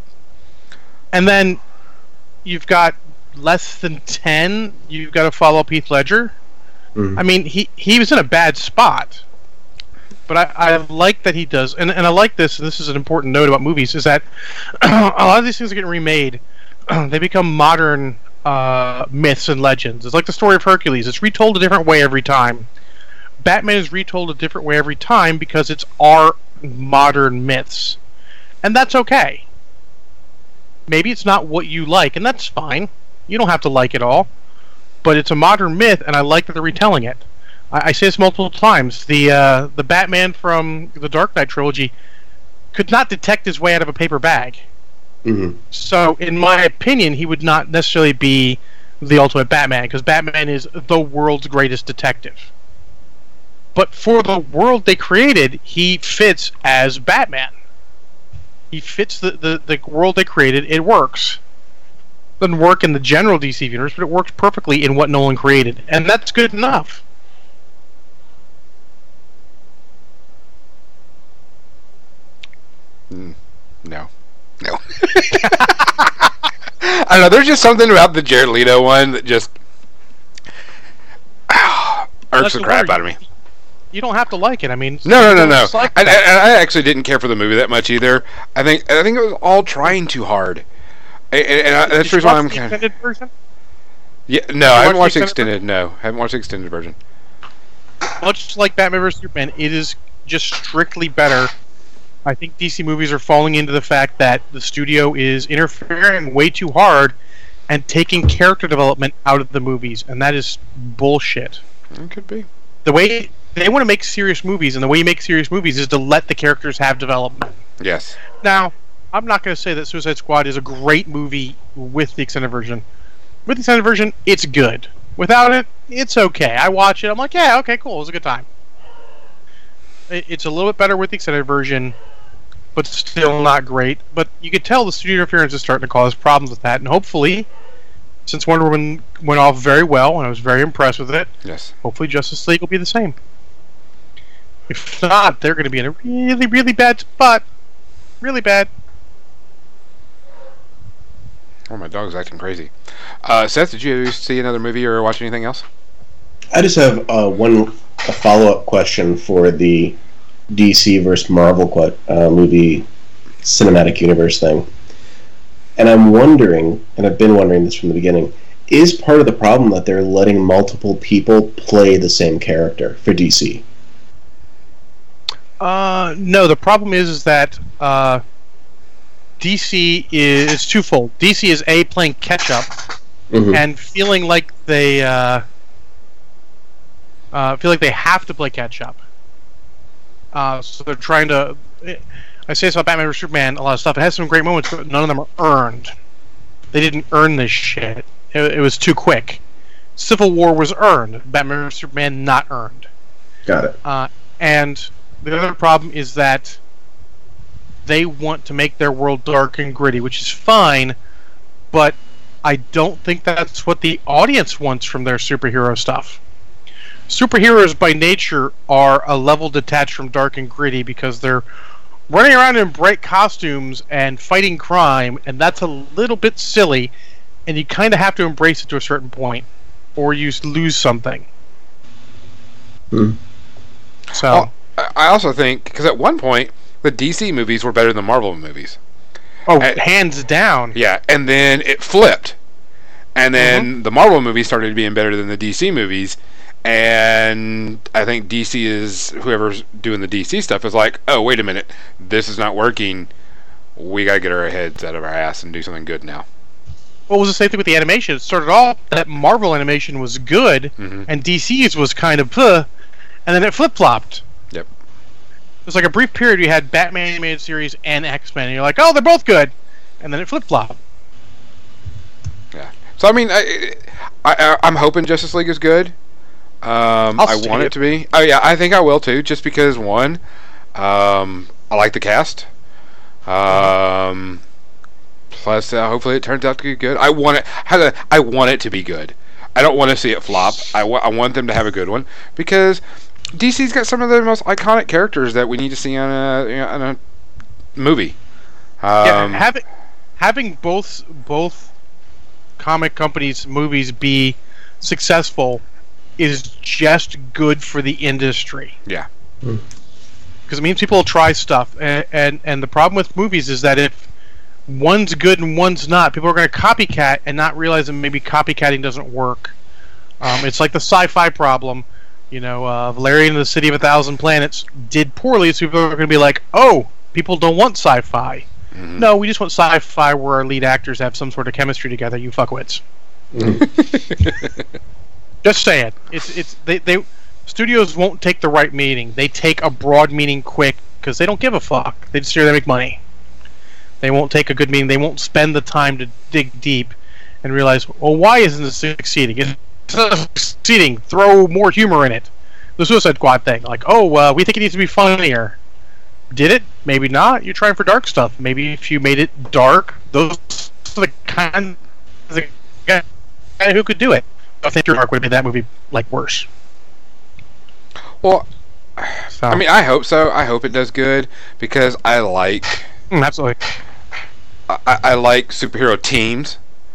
And then you've got less than ten, you've got to follow up Heath Ledger. mm. I mean, he, he was in a bad spot. But I, I like that he does, and, and I like this, and this is an important note about movies, is that a lot of these things are getting remade. They become modern uh, myths and legends. It's like the story of Hercules. It's retold a different way every time. Batman is retold a different way every time because it's our modern myths. And that's okay. Maybe it's not what you like, and that's fine. You don't have to like it all. But it's a modern myth, and I like that they're retelling it. I, I say this multiple times. The uh, the Batman from the Dark Knight trilogy could not detect his way out of a paper bag. Mm-hmm. So, in my opinion, he would not necessarily be the ultimate Batman, because Batman is the world's greatest detective. But for the world they created, he fits as Batman. He fits the, the, the world they created. It works. Doesn't work in the general D C universe, but it works perfectly in what Nolan created. And that's good enough. Mm, no. No. I don't know, there's just something about the Jared Leto one that just irks the crap out of me. You don't have to like it. I mean, No, no, no, don't no. dislike I, that. I, I actually didn't care for the movie that much either. I think I think it was all trying too hard, and, and I, that's Did the you reason why watch I'm the kind of. extended version? Yeah, no, you I haven't watch watched the the extended extended. No, haven't watched the extended version. Much like Batman versus Superman, it is just strictly better. I think D C movies are falling into the fact that the studio is interfering way too hard and taking character development out of the movies, and that is bullshit. It could be. The way they want to make serious movies, and the way you make serious movies is to let the characters have development. Yes. Now, I'm not going to say that Suicide Squad is a great movie with the extended version. With the extended version, it's good. Without it, it's okay. I watch it, I'm like, yeah, okay, cool, it was a good time. It- It's a little bit better with the extended version, but still not great. But you could tell the studio interference is starting to cause problems with that, and hopefully, since Wonder Woman went off very well, and I was very impressed with it, Yes. hopefully Justice League will be the same. If not, they're going to be in a really, really bad spot. Really bad. Oh, my dog's acting crazy. Uh, Seth, did you see another movie or watch anything else? I just have uh, one a follow-up question for the D C versus Marvel que- uh, movie cinematic universe thing. And I'm wondering, and I've been wondering this from the beginning, is part of the problem that they're letting multiple people play the same character for D C? Uh, no, the problem is, is that uh, D C is it's twofold. D C is A, playing catch-up, Mhm. and feeling like they uh, uh, feel like they have to play catch-up. Uh, so they're trying to... I say this about Batman versus Superman, a lot of stuff. It has some great moments, but none of them are earned. They didn't earn this shit. It, it was too quick. Civil War was earned. Batman versus Superman, not earned. Got it. Uh, and the other problem is that they want to make their world dark and gritty, which is fine, but I don't think that's what the audience wants from their superhero stuff. Superheroes by nature are a level detached from dark and gritty because they're running around in bright costumes and fighting crime, and that's a little bit silly, and you kind of have to embrace it to a certain point, or you lose something. Hmm. So... Oh, I I also think, because at one point, the D C movies were better than the Marvel movies. Oh, Uh, hands down. Yeah, and then it flipped. And then the Marvel movies started being better than the D C movies. And I think D C is, whoever's doing the D C stuff is like, oh, wait a minute, this is not working. We got to get our heads out of our ass and do something good now. Well, it was the same thing with the animation. It started off that Marvel animation was good, Mhm. and D C's was kind of puh, and then it flip-flopped. Yep. It was like a brief period you had Batman animated series and X-Men, and you're like, oh, they're both good. And then it flip-flopped. Yeah. So, I mean, I, I, I'm hoping Justice League is good. Um, I'll I see want it. it to be. Oh, yeah, I think I will, too, just because, one, um, I like the cast. Um... Plus, uh, hopefully, it turns out to be good. I want it. How to, I want it to be good. I don't want to see it flop. I, wa- I want them to have a good one because D C's got some of the most iconic characters that we need to see on a, you know, on a movie. Um, yeah, having having both both comic companies' movies be successful is just good for the industry. Yeah. Because it means people will try stuff, and, and and the problem with movies is that if one's good and one's not, people are going to copycat and not realize that maybe copycatting doesn't work. Um, it's like the sci-fi problem. You know, uh, Valerian and the City of a Thousand Planets did poorly, so people are going to be like, oh, people don't want sci-fi. Mhm. No, we just want sci-fi where our lead actors have some sort of chemistry together, you fuckwits. Just saying. It's, it's, they, they, studios won't take the right meaning. They take a broad meaning quick, because they don't give a fuck. They just here to make money. They won't take a good meaning. They won't spend the time to dig deep and realize, well, why isn't this succeeding? It's not succeeding. Throw more humor in it. The Suicide Squad thing. Like, oh, uh, we think it needs to be funnier. Did it? Maybe not. You're trying for dark stuff. Maybe if you made it dark, those are the kind of the guy who could do it. I think your dark would have made that movie, like, worse. Well, So, I mean, I hope so. I hope it does good because I like mm, absolutely. I, I like superhero teams.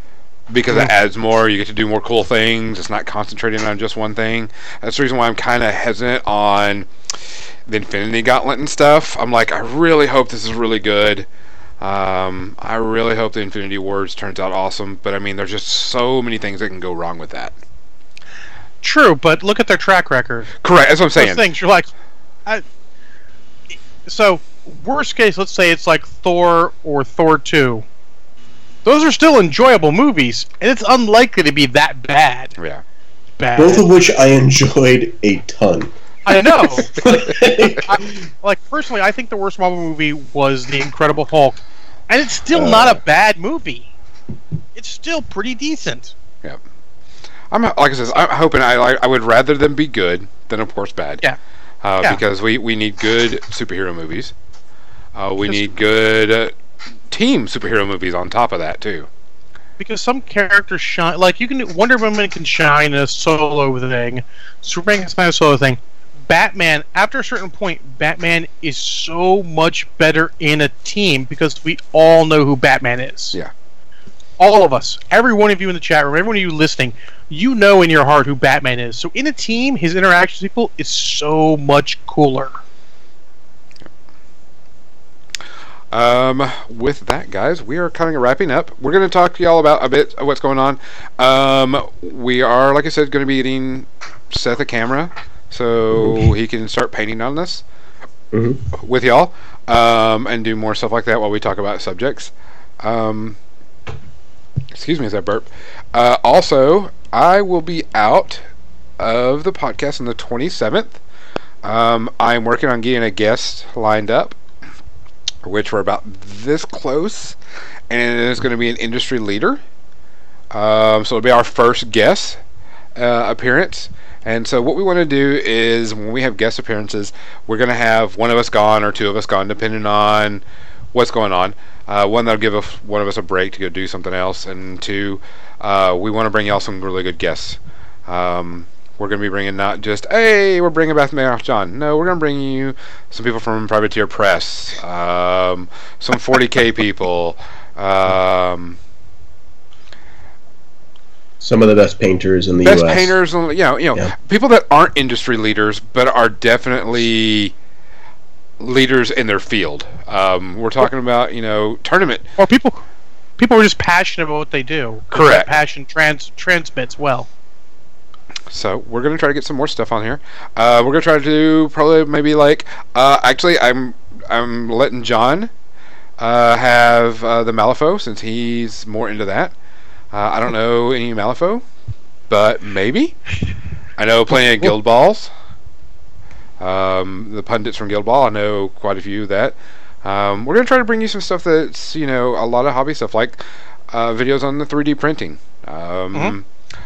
because it adds more. You get to do more cool things. It's not concentrating on just one thing. That's the reason why I'm kind of hesitant on the Infinity Gauntlet and stuff. I'm like, I really hope this is really good. Um, I really hope the Infinity Wars turns out awesome. But I mean, there's just so many things that can go wrong with that. True, but look at their track record. Correct. That's what I'm saying. Those things you're like, I, so worst case, let's say it's like Thor or Thor two. Those are still enjoyable movies, and it's unlikely to be that bad. Yeah. Bad. Both of which I enjoyed a ton. I know. I, like, personally, I think the worst Marvel movie was The Incredible Hulk, and it's still uh, not a bad movie. It's still pretty decent. Yeah. I'm like I said, I'm hoping I I would rather them be good than, of course, bad. Yeah. Uh, yeah. Because we, we need good superhero movies. Uh, we need good uh, team superhero movies on top of that too. Because some characters shine, like you can Wonder Woman can shine in a solo thing, Superman can shine in a solo thing. Batman, after a certain point, Batman is so much better in a team because we all know who Batman is. Yeah. All of us, every one of you in the chat room, every one of you listening, you know in your heart who Batman is. So in a team, his interactions with people is so much cooler. Um, with that, guys, we are kind of wrapping up. We're going to talk to y'all about a bit of what's going on. Um, we are, like I said, going to be getting Seth a camera so mm-hmm. he can start painting on this mm-hmm. with y'all um, and do more stuff like that while we talk about subjects. Um, excuse me as I burp. Uh, also, I will be out of the podcast on the twenty-seventh. Um, I'm working on getting a guest lined up, which we're about this close, and it is going to be an industry leader. Um, so it'll be our first guest uh, appearance. And so what we want to do is when we have guest appearances, we're going to have one of us gone or two of us gone, depending on what's going on. Uh, one, that'll give a, one of us a break to go do something else, and two, uh, we want to bring y'all some really good guests. Um, we're going to be bringing not just, hey, we're bringing back Mayoff John. No, we're going to bring you some people from Privateer Press, um, some forty K people, um, some of the best painters in the best U S. painters, you know, you know, yeah. people that aren't industry leaders, but are definitely leaders in their field. Um, we're talking about, you know, tournament. Or people people who are just passionate about what they do. Correct. That passion trans transmits well. So we're gonna try to get some more stuff on here. Uh, we're gonna try to do probably maybe like uh, actually I'm I'm letting John uh, have uh, the Malifaux since he's more into that. Uh, I don't know any Malifaux, but maybe I know plenty of Guild Balls. Um, the pundits from Guild Ball, I know quite a few of that. Um, we're gonna try to bring you some stuff that's, you know, a lot of hobby stuff like uh, videos on the three D printing. Um, mm-hmm.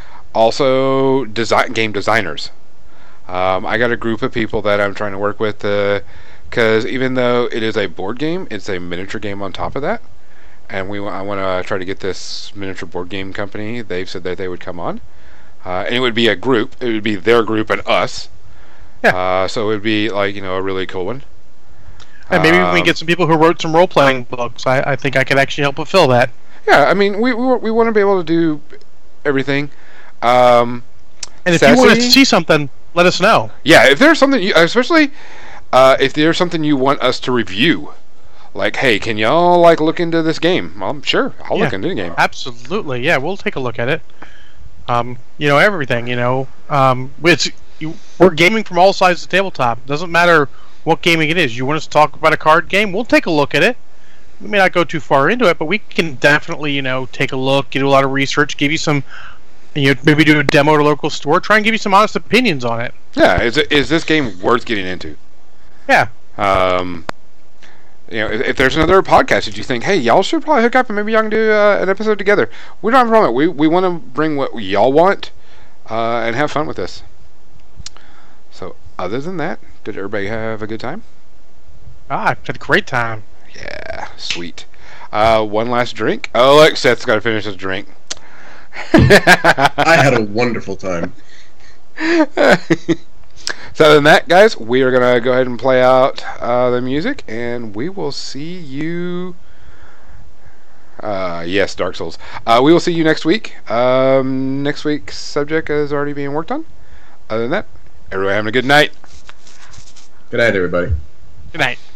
Also, design game designers. Um, I got a group of people that I'm trying to work with because uh, even though it is a board game, it's a miniature game on top of that. And we I want to try to get this miniature board game company. They've said that they would come on. Uh, and it would be a group. It would be their group and us. Yeah. Uh, so it would be like, you know, a really cool one. And maybe um, we can get some people who wrote some role-playing books. I, I think I could actually help fulfill that. Yeah, I mean, we we, we want to be able to do everything. Um, and if Sassy, you want to see something, let us know. Yeah, if there's something, you, especially uh, if there's something you want us to review, like, hey, can y'all like look into this game? Well, sure, I'll yeah, look into the game. Absolutely, yeah, we'll take a look at it. Um, you know, everything. You know, um, it's you, we're gaming from all sides of the tabletop. Doesn't matter what gaming it is. You want us to talk about a card game? We'll take a look at it. We may not go too far into it, but we can definitely, you know, take a look, do a lot of research, give you some. You know, maybe do a demo at a local store. Try and give you some honest opinions on it. Yeah, is it, is this game worth getting into? Yeah. Um, you know, if, if there's another podcast that you think, hey, y'all should probably hook up and maybe y'all can do uh, an episode together. We don't have a problem. We we want to bring what y'all want uh, and have fun with this. So, other than that, did everybody have a good time? Ah, I had a great time. Yeah, sweet. Uh, one last drink. Oh, look, Seth's got to finish his drink. I had a wonderful time. So other than that, guys, we are going to go ahead and play out uh, the music, and we will see you Uh, yes, Dark Souls. Uh, we will see you next week. Um, next week's subject is already being worked on. Other than that, everyone having a good night. Good night, everybody. Good night.